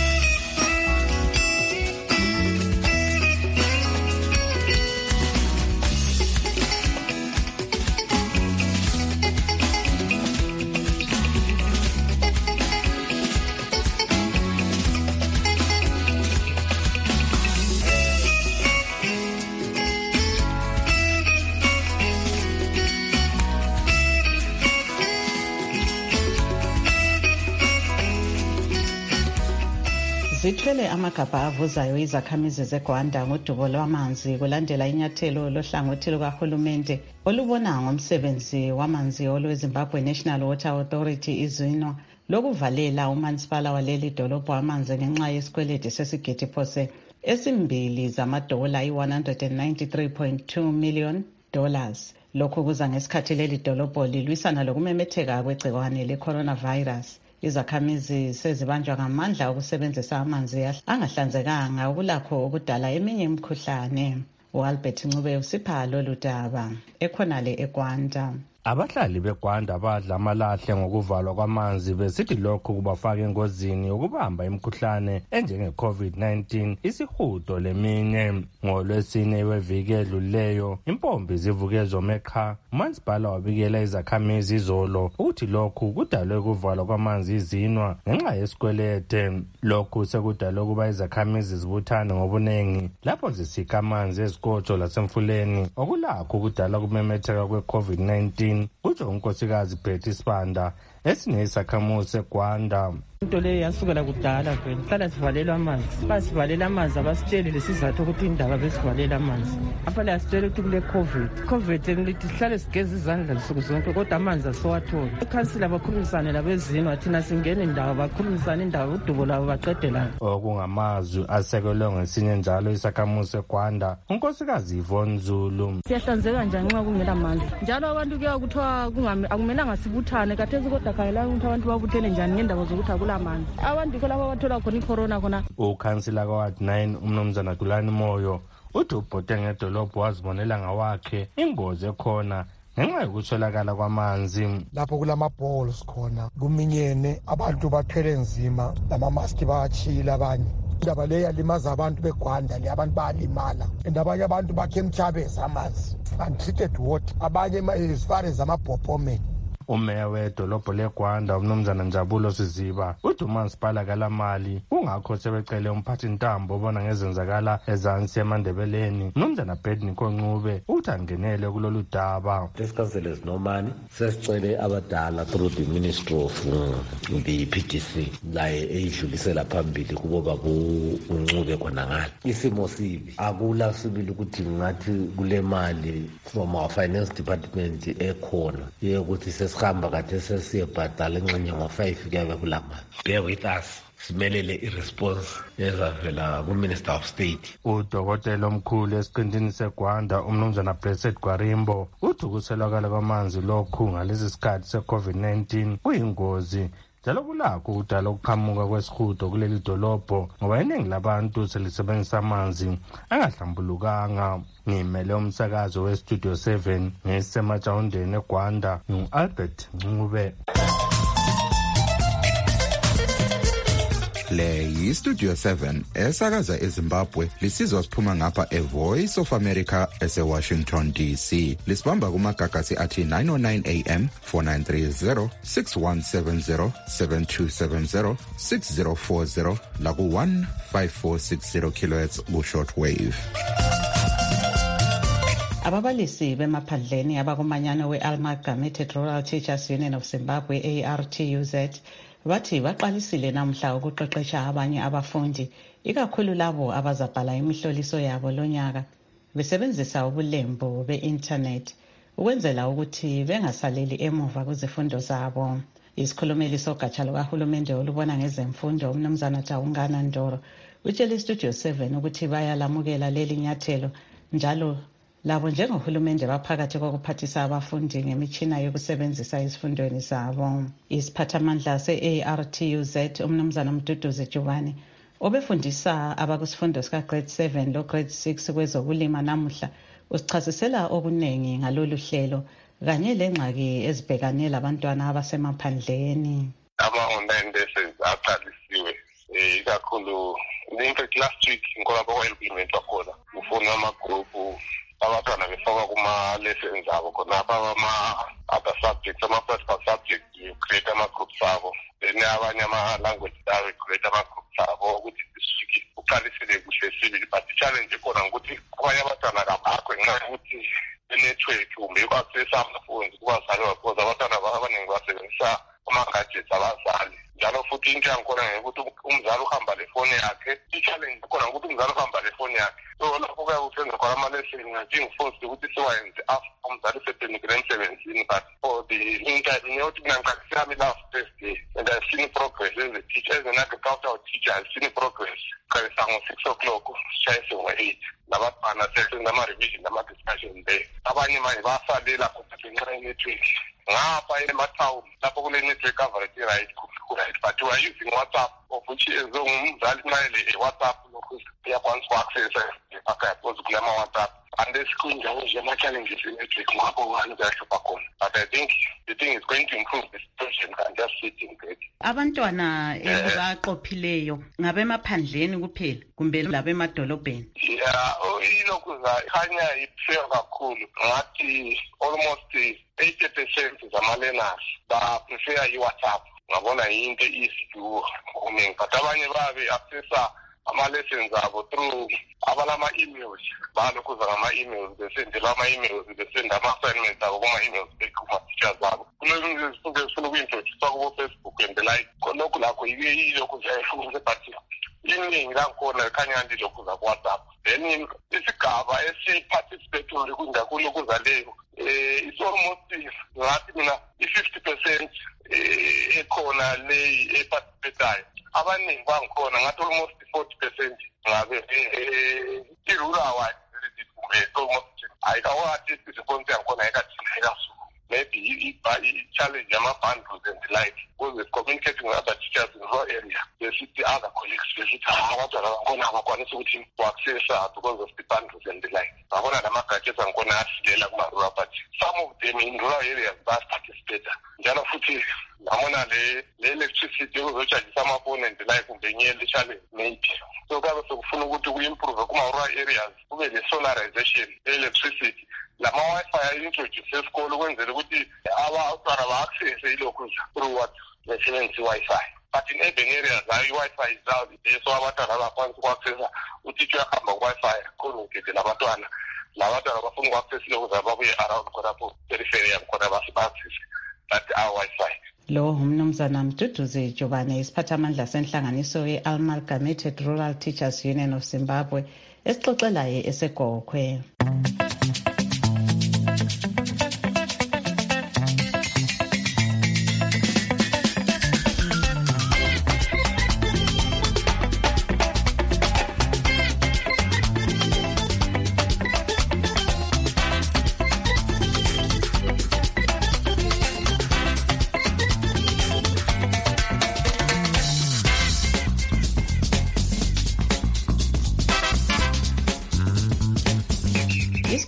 Zithwele amagabha avuzayo izakhamizi zeGwanda ngodubo lwamanzi kulandela inyathelo lohlangothi lukahulumende olubona ngomsebenzi wamanzi olweZimbabwe National Water Authority izwino lokuvalela umanisipala waleli dolobho amanzi ngenxa yesikweleti sesigidi phose esimbili zamadola $193.2 million. Lokhu kuza ngesikhathi leli dolobho lilwisana lokumemetheka kwegciwane le-coronavirus. Izakhamizi sezibanjwa ngamandla okusebenzisa amanzi angahlanzekanga okulakho ukudala eminye imikhuhlane. uAlbert Ncube usipha lolu daba ekhonale eGwanda. Abahlali beGwanda badla amalahle ngokuvalwa kwamanzi besithi lokhu kubafaka engozini ukubamba imikhuhlane enjenge-COVID-19 isihudo leminye. NgoLwesine weviki edluleyo impompi zivuke zomekha. Umanisipala wabikela izakhamizi izolo ukuthi lokhu kudalwe ukuvalwa kwamanzi izinwa ngenxa yesikwelete. Lokhu sekudalwe ukuba izakhamizi zibuthane ngobunengi lapho zisikha amanzi ezikotsho lasemfuleni okulakho ukudala kumemetheka kwe-COVID-19. Utsho unkosikazi Betty Sibanda esinye isakhamuzi seGwanda. Into leyo yasukela kudala vele hlala sivalela amanzi, basivalela amanzi abasitshelile sizathu ukuthi indaba besivalela amanzi. Apha la sitshele ukuthi kule covid lithi sihlale sigeza izandla nsuku zonke kodwa amanzi asowathola. Ikhansila bakhulumisane labezinwa thina singene indawo bakhulumisane indawo udubo labo baqedelana. Okungamazwi asekelwe ngesinye njalo isakhamuzi seGwanda unkosikazi Yvonne Zulu. Siyahlanzeka njani nxa kungela manzi? Njalo abantu kuya kuthiwa akumelanga sibuthane kathesi kodwa khangela ukuthi abantu babuthene njani ngendaba zokuthi akula manzi. Abantu kolabo abathola khona icorona khona. Ukhansila kaWard 9 umnumzana Dulani Moyo uthi ubhote ngedolobho wazibonela ngawakhe ingozi ekhona ngenxa yokuswelakala kwamanzi. Lapho kulamabholes khona kuminyene abantu bathwele nzima lamamaski bayachila abanye. Indaba leyo yalimaza abantu beGwanda le abantu bayalimala and abanye abantu bakhe emthabeza amanzi untreated water abanye izifare zamabhopome. Umeya wedolobho leGwanda umnumzana Njabulo Siziba uthi umanisipala kalamali kungakho sebecele umphathi ntambo obona ngezenzakala ezansi eMandebeleni. Umnumzana Bedniko Ncube uthi angenele kulolu daba. This council is no money. Sesicele abadala through the Ministry of the PTC laye eyidlulisela phambili kubo babu uNcube khona ngala. Isimo sibi akula sibili ukuthi ngathi kule mali from our finance department ekhona yokuthi sesihamba kade sesiyebhadala enxenye ngo5 kuyabe kulama. Bear with us. Simelele iresponse ezavela kuMinister of State. Udokotela omkhulu esiqintini seGwanda umnumzana Blessed Gwarimbo uthi ukuselakala kwamanzi lokhu ngalesi sikhathi se-COVID-19 kuyingozi njalo kulakho ukudala ukuqhamuka kwesihudo kuleli dolobho ngoba iningi labantu selisebenzisa amanzi angahlambulukanga. Ngimele umsakazo weStudio 7 ngisemajawundeni eGwanda ngu-Albert Ncube. Le yiStudio 7 esakaza eZimbabwe lisizwa siphuma ngapha eVoice of America eseWashington DC. Lisibamba kumagagasi athi 909 AM 4930 6170 7270 6040 laku 15460 kHz ku shortwave. Ababalisi bemaphandleni abakumanyano we-Amalgamated Rural Teachers Union of Zimbabwe ARTUZ bathi baqalisile namhla ukuqeqesha abanye abafundi ikakhulu labo abazabhala imihloliso yabo lonyaka besebenzisa ubulembu be-internet ukwenzela ukuthi bengasaleli emuva kuzifundo zabo. Isikhulumeli sogatsha lukahulumende olubona ngezemfundo uMnumzana Jawungana Ndoro utshele iStudio 7 ukuthi bayalamukela leli nyathelo njalo labo njengohulumende baphakathi kokuphathisa abafundi ngemitshina yokusebenzisa ezifundweni zabo. Isiphathamandla se-ARTUZ uMnumzana Mduduzi Jubane obefundisa abakusifundo sika grade 7 lo grade 6 kwezokulima namuhla usichasisela okunengi ngalolu hlelo kanye lengxaki ezibhekane labantwana abasemaphandleni. Ama-online lessons aqalisiwe ikakhulu in fact last week ngolapho kwa-implement wakhona ufuna amagrupu abantwana befaka kuma-lessons abo khonapha ama-other subjects, ama-practical subjects create ama-groups abo, then abanye ama-language abo create ama-groups abo ukuthi this week uqalisile kuhle sibili. But i-challenge ikhona ngokuthi abanye abantwana kabakho ngenxa yokuthi i-network kumbe i-access amafoni kubazali because abantwana abaningi basebenzisa ama-gadgets abazali. Njalo futhi into yangikhona ngokuthi umzali uhamba lefoni yakhe. I-challenge ikhona ngokuthi umzali uhamba lefoni yakhe. So lapho kuya kusenza khona ama-lesson ngingifosed ukuthi siwayenze after umzali sephendukile emsebenzini. But for the meantime ngiyothi mina ngiqalisami last first day and I've seen progress as a teacher, as an agricultural teacher. I've seen progress. Qalisa ngo-6 o'clock sishayise ngo-8 labantwana sesenza ama-revision nama-discussion there. Abanye manje basalela kuthi ngenxa ye-network ngapha emathawuni lapho kule-network coverage right, but we are using WhatsApp, of which is umzali kumele WhatsApp lokhu uyakwanisa uku-accessa because kule ma-WhatsApp unless kunjalo nje ama-challenges in-network ngapho wani kuyahlupha khona. But I think the thing is going to improve the situation than just sitting there. Abantwana baqophileyo ngabemaphandleni kuphela kumbe labemadolobheni? Ilokhu khanya ifair kakhulu ngathi almost 80% zama-learners ba-prefer i-WhatsApp. Ngabona yinto easy to oning, but abanye babe accessa ama-lessons abo through abalama-emails, balokhuza ngama-emails, besendela ama-emails, besenda ama-assignments abo kuma-emails kuma-teachers abo. Kunezinto ezifuna uku-introduce kubo-Facebook and the like. Lokhu lakho yilokhu ziyayifuna but iningi langikhona khanya nje lokhu zaku-WhatsApp. Then isigaba esi-participatory kulokhuza leyo it's almost ngathi mina i-50% ekhona leyi eparticipatayo. Abaningi bangikhona ngathi almost 40% ngabe i-rural wide almost ayikawathi isiponsi yangikhona ayikathina ayikasuku. Maybe i-challenge ama-bundles and the like because we're communicating with other teachers in rural area. They see the other colleagues, they see abantwana bangikhona abakwanisa ukuthi u-accessa because of the bundles and the like. Ngabona nama-gadgets angikhona asilela kuma-rural but some of them in rural areas bayaparticipate. Njalo futhi ngabona le-electricity uzotshajisa amafoni and the like kumbe enye le-challenge maybe. So kabe sokufuna ukuthi ku-improve kuma-rural areas kube le-solarization le-electricity. Lama-Wi-Fi ayintroduce esikolo ukwenzela ukuthi abantwana ba-accesse ilokhu through what besebenzisa i-Wi-Fi. But in urban areas i-Wi-Fi is out there, so abantwana abakwanisa uku-accessa utitsha uyahamba ku-Wi-Fi khonokede labantwana bafuna uku-accessa ilokhu zababuye around khonapho periphery yakhona basi-accesse but our-Wi-Fi. Lo uMnumzana Mduduzi Jubane isiphathamandla senhlanganiso ye-Amalgamated Rural Teachers Union of Zimbabwe esixoxelayo eseGokhwe.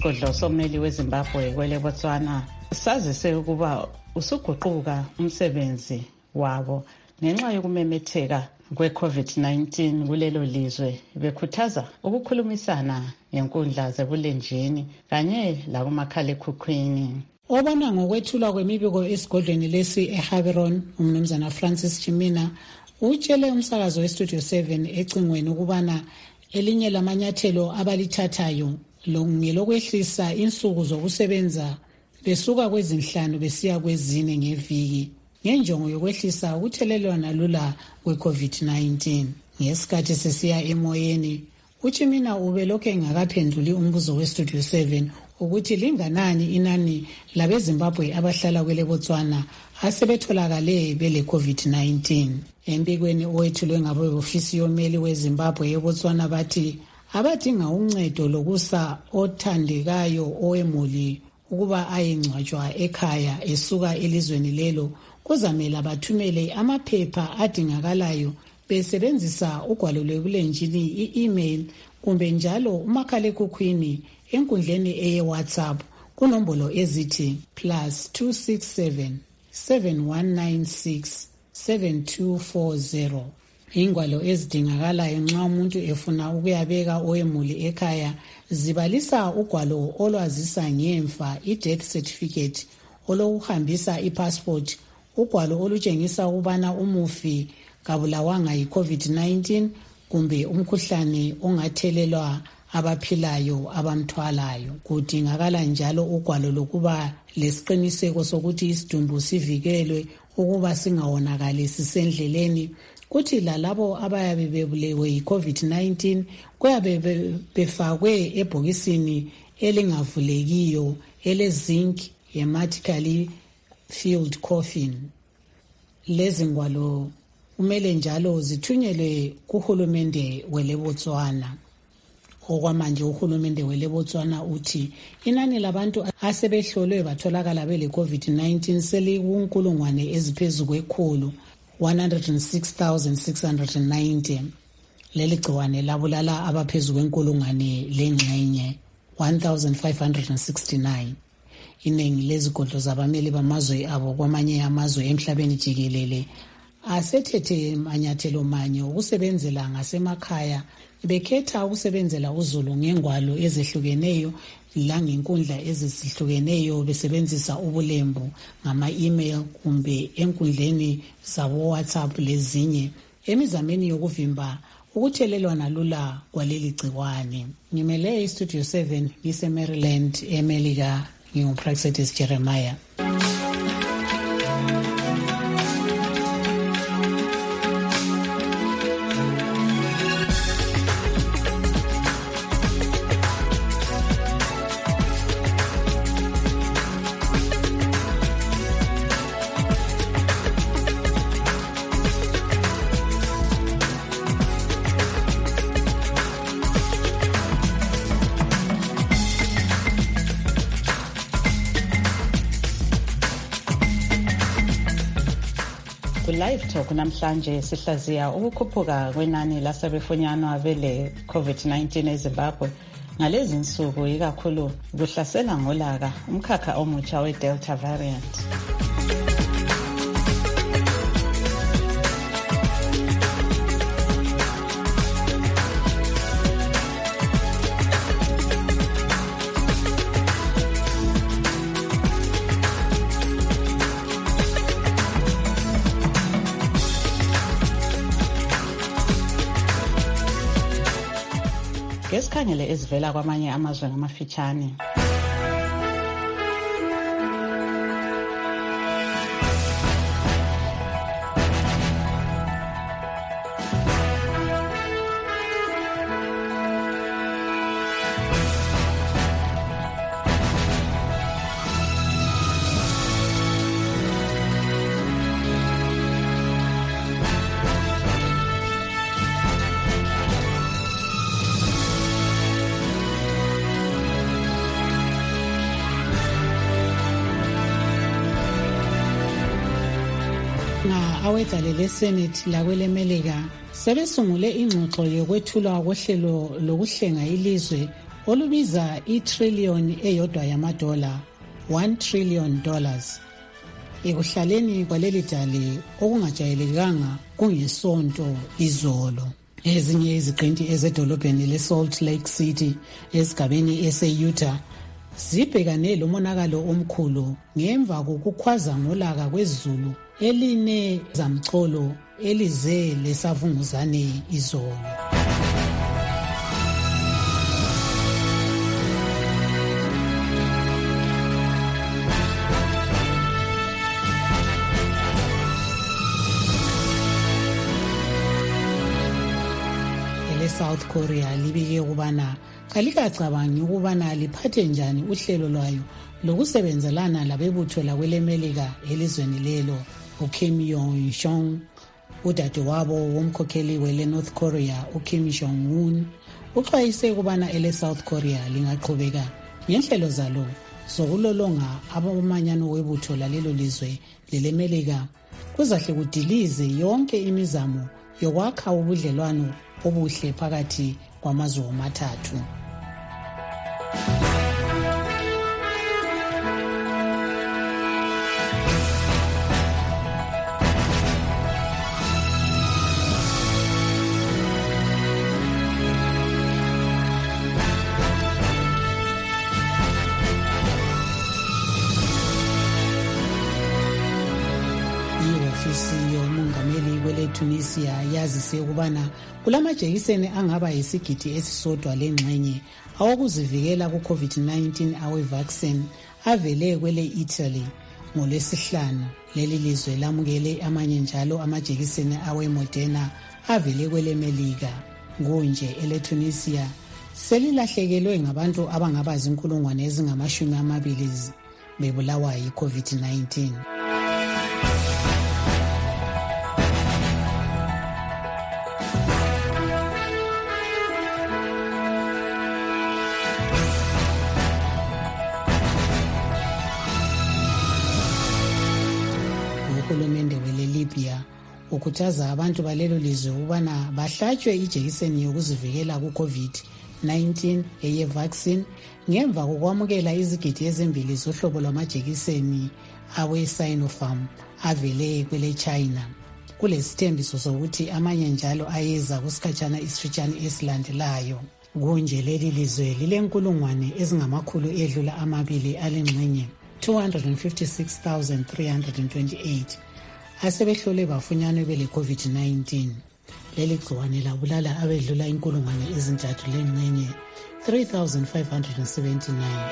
isigodlo sommeli weZimbabwe kwele Botswana sazise ukuba usuguquka umsebenzi wabo ngenxa yokumemetheka kwe-COVID-19 kulelo lizwe, bekhuthaza ukukhulumisana ngenkundla zebulenjini kanye lakumakhalekhukhwini. Obona ngokwethulwa kwemibiko esigodlweni lesi eHaberon, umnumzana Francis Chimina utshele umsakazo weStudio 7 ecingweni ukubana elinye lamanyathelo abalithathayo ngelokwehlisa insuku zokusebenza besuka kwezinhlanu besiya kwezine ngeviki ngenjongo yokwehlisa ukuthelelwana lula kwe-COVID-19. Ngesikhathi sesiya emoyeni, uChimina ubelokhu engakaphenduli umbuzo weStudio 7 ukuthi linganani inani labeZimbabwe abahlala kwele Botswana asebetholakale bele COVID-19. Embikweni owethulwe ngabehofisi yomeli weZimbabwe eBotswana bathi abadinga uncedo lokusa othandekayo owemuli ukuba ayengcwatshwa ekhaya esuka elizweni lelo kuzamela bathumele amaphepha adingakalayo besebenzisa ugwalo lwebulenjini i-email kumbe njalo umakhalekhukhwini enkundleni eye-WhatsApp kunombolo ezithi +267 7196 7240. Ingwalo ezidingakalayo nxa umuntu efuna ukuyabeka owemuli ekhaya zibalisa ugwalo olwazisa ngemfa, i-death certificate, olokuhambisa i-passport, ugwalo olutshengisa ukubana umufi kabulawanga yi-COVID-19 kumbe umkhuhlane ongathelelwa abaphilayo abamthwalayo. Kudingakala njalo ugwalo lokuba lesiqiniseko sokuthi isidumbu sivikelwe ukuba singawonakali sisendleleni. Kuthi lalabo abayabe bebulewe yi-COVID-19 kuyabe befakwe ebhokisini elingavulekiyo ele-zinc hermetically filled coffin. Lezi ngwalo kumele njalo zithunyelwe kuhulumende wele Botswana. Okwamanje uhulumende wele Botswana uthi inani labantu asebehlolwe batholakala bele COVID-19 selikunkulungwane eziphezulu kwekhulu 106,690. Leli gciwane labulala abaphezulu kwenkulungwane lengxenye 1,569. Iningi lezigodlo zabameli bamazwe abo kwamanye amazwe emhlabeni jikelele asethethe manyathelo manye ukusebenzela ngasemakhaya, bekhetha ukusebenzela uzulu ngengwalo ezehlukeneyo langenkundla ezihlukeneyo besebenzisa ubulembu ngama-email kumbe enkundleni zabo WhatsApp lezinye emizameni yokuvimba ukuthelelwana lula kwaleli gciwane. Ngimele iStudio 7 ngise-Maryland, eMelika, nginguPraxedis Jeremiah. Live Talk namhlanje sihlaziya ukukhuphuka kwenani lasebefunyanwa bele COVID-19 eZimbabwe ngalezi insuku, ikakhulu kuhlasela ngolaka umkhakha omutsha we-Delta variant. Ngesikhangele ezivela kwamanye amazwe ngamafitshane. Awedlale leSenate lakwele Melika sebesungule ingxoxo yokwethulwa kohlelo lokuhlenga ilizwe olubiza i-trillion eyodwa yamadola, $1 trillion. Ekuhlaleni kwaleli dali okungajayelekanga kungesonto izolo. Ezinye iziqinti ezedolobheni le-Salt Lake City esigabeni ese-Utah zibhekane lomonakalo omkhulu ngemva kokukhwaza ngolaka kwezulu eline zamcolo elize lesavunguzane izolo. South Korea libike ukubana kalikacabangi ukubana liphathe njani uhlelo lwayo lokusebenzelana labebutho lakwelemelika elizweni lelo uKim Yong-shong. Udadewabo womkhokheli wele North Korea uKim Jong-un uxwayise ukubana ele South Korea lingaqhubeka ngenhlelo zalo zokulolonga abamanyano webutho lalelo lizwe lelemelika kuzahle kudilize yonke imizamo yokwakha ubudlelwano obuhle phakathi kwamazwe amathathu. Tunisia yazise ukubana kulamajekiseni angaba yisigidi esisodwa lengxenye awokuzivikela ku-COVID-19 awe-vaccine avele kwele Italy. NgoLwesihlanu leli lizwe lamukele amanye njalo amajekiseni awe-Moderna avele kwele Melika. Kunje ele-Tunisia selilahlekelwe ngabantu abangabazi inkulungwane ezingama-20 bebulawa yi-COVID-19. Uhulumende wele Libya ukhuthaza abantu balelo lizwe ukubana bahlatshwe ijekiseni yokuzivikela ku-COVID-19 eye-vaccine ngemva kokwamukela izigidi ezimbili zohlobo lwamajekiseni awe-Sinopharm avele kwele China. Kulesithembiso sokuthi amanye njalo ayeza kusikhatshana isifitshane esilandelayo. Kunje leli lizwe lilenkulungwane ezingamakhulu edlula amabili alengxenye 256,328 asebehlole bafunyanwe bele COVID-19. Leli gciwane labulala abedlula inkulungwane ezintathu lengxenye 3,579.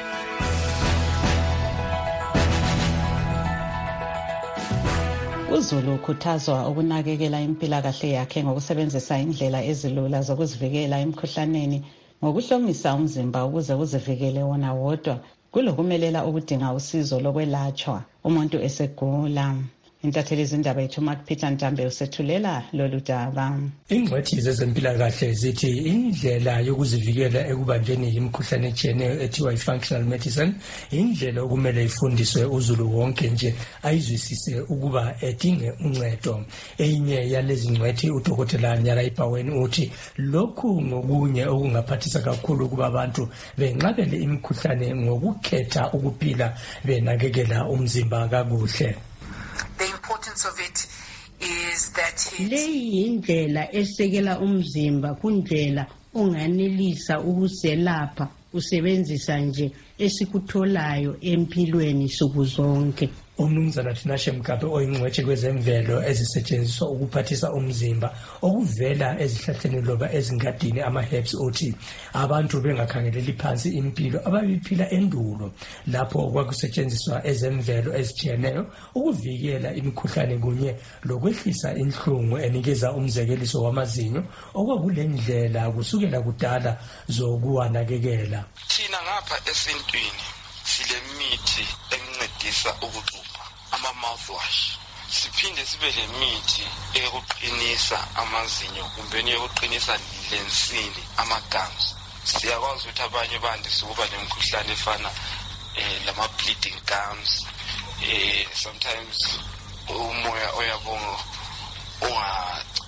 UZulu ukhuthazwa ukunakekela impilakahle yakhe ngokusebenzisa indlela ezilula zokuzivikela emkhuhlaneni ngokuhlomisa umzimba ukuze uzivikele wona wodwa kulokumelela ukudinga usizo lokwelatshwa umuntu esegula. Intatheli izindaba yethu Mark Peter Ntambe usethulela lolu daba. Ingcwethi zezempilakahle zithi indlela yokuzivikela ekubanjweni imikhuhlane etshiyeneyo ethiwa i-functional medicine indlela okumele ifundiswe uzulu wonke nje ayizwisise ukuba edinge uncedo. Enye yalezi ngcwethi uDokotela Nyaraipaweni uthi lokhu ngokunye okungaphathisa kakhulu ukuba abantu benqabele imikhuhlane ngokukhetha ukuphila benakekela umzimba kakuhle. The importance of it is that leyi indlela esekela umzimba kundlela onganelisa ukuzelapha usebenzisa nje esikutholayo empilweni sukuzonke. Umnumzana Tinashe Mkape oyingcwetshe kwezemvelo ezisetshenziswa ukuphathisa umzimba okuvela ezihlahleni loba ezingadini ama-herbs uthi abantu bengakhangeleli phansi impilo ababiphila endulo lapho kwakusetshenziswa ezemvelo ezijiyeneyo ukuvikela imikhuhlane kunye lokwehlisa inhlungu enikeza umzekeliso wamazinyo okwakule kusukela kudala zokuwanakekela. Thina ngapha esintwini sile mithi encedisa ukuxubha ama-mouthwash, siphinde sibe le mithi eyokuqinisa amazinyo kumbe eyokuqinisa lensini ama-gums. Siyakwazi ukuthi abanye bandise ukuba nemikhuhlane efana lama-bleeding gums, sometimes umoya oyabongo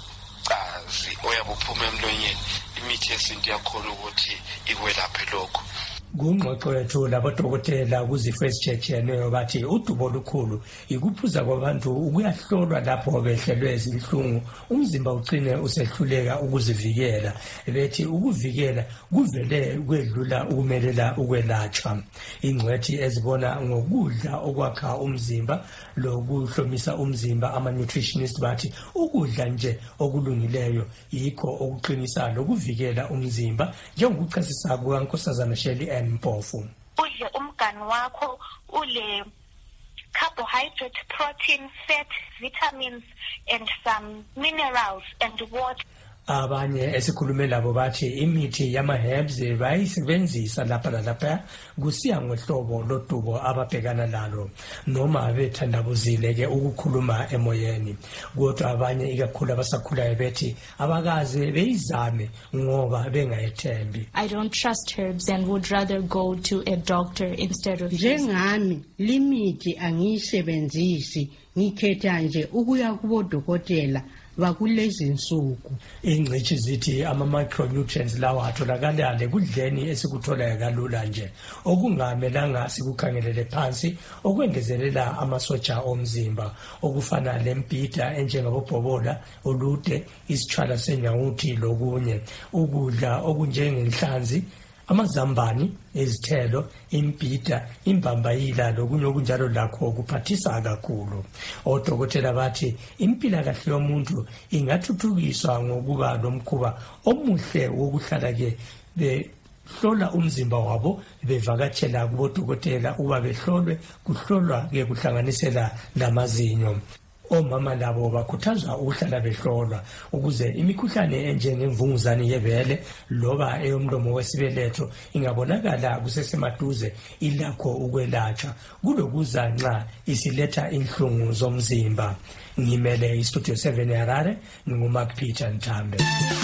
umcazi oyabe uphuma emlonyeni imithi yesintu yakhona ukuthi ikwelaphe lokho. Kungxoxo yethu labodokotela kuzifo ezitshiyetshiyeneyo bathi udubo olukhulu ikuphuza kwabantu ukuyahlolwa lapho behlelwe izinhlungu umzimba ucine usehluleka ukuzivikela. Bethi ukuvikela kuvele kwedlula ukumelela ukwelatshwa. Ingcwethi ezibona ngokudla okwakha umzimba lokuhlomisa umzimba ama-nutritionist bathi ukudla nje okulungileyo yikho okuqinisa lokuvikela umzimba njengokuchasisa kukaNkosazana Shelley Mpofu. Udle umganu wakho ule carbohydrate, protein, fat, vitamins and some minerals and water. Abanye esikhulume labo bathi imithi yama-herbs bayisebenzisa lapha lalapha kusiya ngohlobo lodubo ababhekana lalo noma bethandabuzile-ke ukukhuluma emoyeni. Kodwa abanye ikakhulu abasakhulayo bethi abakaze beyizame ngoba bengayethembi. I don't trust herbs and would rather go to a doctor instead of njengami limithi angiyisebenzisi ngikhetha nje ukuya kubodokotela bakulezi insuku. Ingcitshi zithi ama-micronutrients lawa atholakala kudleni esikutholayo kalula nje okungamelanga sikukhangelele phansi okwengezelela amasotsha omzimba okufana lembhida enjengabobhobola, olude, isitshwala senyawuthi lokunye. Ukudla okunjengenhlanzi, amazambane, izithelo, imbhida, imbambayila lokunye okunjalo lakho kuphathisa kakhulu. Odokotela bathi impilakahle yomuntu ingathuthukiswa ngokuba lomkhuba omuhle wokuhlala-ke behlola umzimba wabo bevakatshela kubodokotela uba behlolwe kuhlolwa-ke kuhlanganisela lamazinyo. Omama labo bakhuthazwa ukuhlala behlolwa ukuze imikhuhlane enjengemvunguzane yebele loba eyomlomo wesibeletho ingabonakala kusesemaduze ilakho ukwelatshwa kulokuza nxa isiletha inhlungu zomzimba. Ngimele iStudio 7 eHarare, nginguMark Peter Nthambe.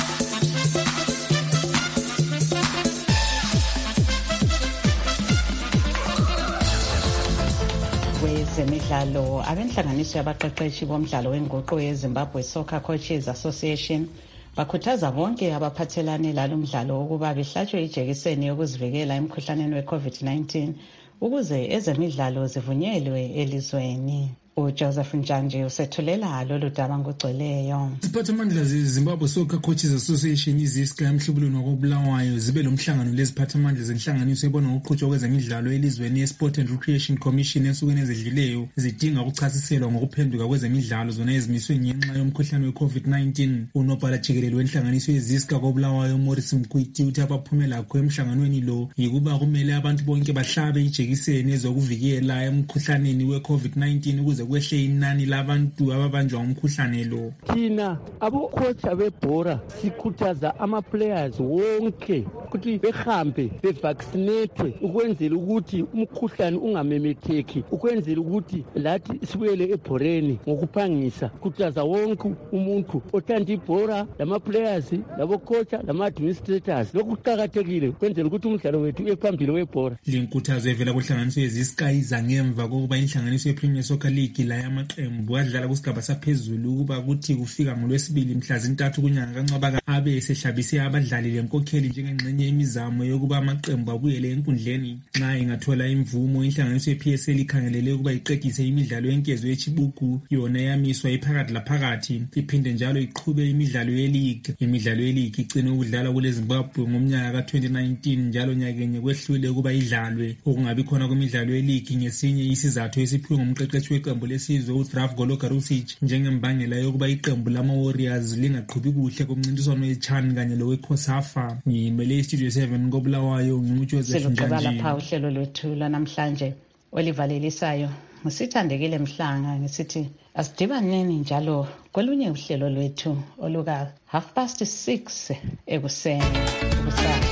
Kwezemidlalo, abenhlanganiso yabaqeqeshi bomdlalo wenguqu yeZimbabwe Soccer Coaches Association bakhuthaza bonke abaphathelane lalo mdlalo ukuba behlatshwe ijekiseni yokuzivikela emkhuhlaneni we-COVID-19 ukuze ezemidlalo zivunyelwe elizweni. uJoseph Njanje usethulela lolu daba ngogcweleyo. Iziphathamandla zeZimbabwe Soccer Coaches Association iziska emhlubulweni wakobulawayo zibe lomhlangano leziphathamandla zenhlanganiso ebona ngokuqhutshwa kwezemidlalo elizweni ye-Sport and Recreation Commission ensukwini ezidluleyo zidinga ukuchasiselwa ngokuphenduka kwezemidlalo zona ezimiswe ngenxa yomkhuhlane we-COVID-19. Unobhala jikelele wenhlanganiso yeziska kobulawayo Morris Mkwiti uthi abaphumela lakho emhlanganweni lo yikuba kumele abantu bonke bahlabe ijekiseni ezokuvikela emkhuhlaneni we-COVID-19 ukuze kwehle inani labantu ababanjwa umkhuhlane lo. Thina abokocha bebhora sikhuthaza ama-players wonke ukuthi behambe bevaccinate ukwenzela ukuthi umkhuhlane ungamemetheki, ukwenzela ukuthi lathi sibuyele ebhoreni ngokuphangisa. Khuthaza wonke umuntu othanda ibhora, lama-players, labokocha, lama-administrators. Lokhu kuqakathekile ukwenzela ukuthi umdlalo wethu uyephambili webhora. Le nkuthazo evela kuhlanganiso yeziska iza ngemva kokuba inhlanganiso ye-Premier Soccer League la yamaqembu adlala kusigaba saphezulu ukuba kuthi kufika ngolwesibili mhla zintathu kunyanga kaNcwaba abe esehlabise abadlali lenkokheli njengengxenye yemizamo yokuba amaqembu abuyele enkundleni. Nxa ingathola imvumo, inhlanganiso ye-PSL ikhangelele ukuba iqedise imidlalo yenkezo yechibuku yona yamiswa iphakathi laphakathi, iphinde njalo iqhube imidlalo ye-league. Imidlalo ye-league igcine ukudlala kule Zimbabwe ngomnyaka ka-2019 njalo nyakenye kwehlule ukuba idlalwe. Okungabi khona kwemidlalo ye-league ngesinye isizathu esiphiwe ngumqeqeshi weqembu lesizwe uDrav Gologarusic njengembangela yokuba iqembu lama-Warriors lingaqhubi kuhle kumncintiswano weChan kanye loweCOSAFA. Ngimele iStudio 7 kobulawayo nginguJoseph Njanje. Siluqala lapha uhlelo lwethu lwanamhlanje olivalelisayo ngisithandekile Mhlanga ngisithi asidibaneni njalo kolunye uhlelo lwethu oluka 6:30 ekuseni kusasa.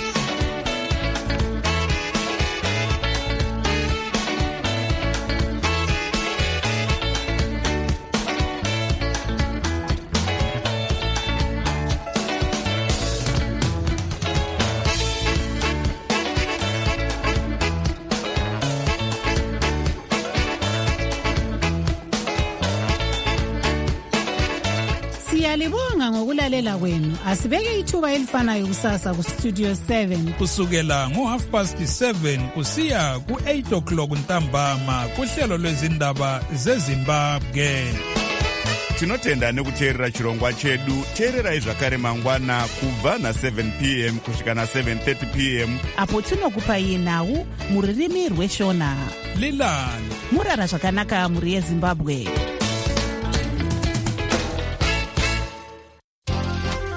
Siyalibonga ngokula ukulalela kwenu. Asibeke ithuba elifanayo kusasa ku Studio 7 kusukela ngo7:30 kusiya ku8 o'clock ntambama kuhlelo lwezindaba zeZimbabwe. Tinotenda nekuteerera chirongwa chedu. Teererai zvakare mangwana kubva na7 p.m. kusvika na7:30 p.m. apo tinokupai nhau muririmi rweshona. Lilani murara zvakanaka muri yeZimbabwe.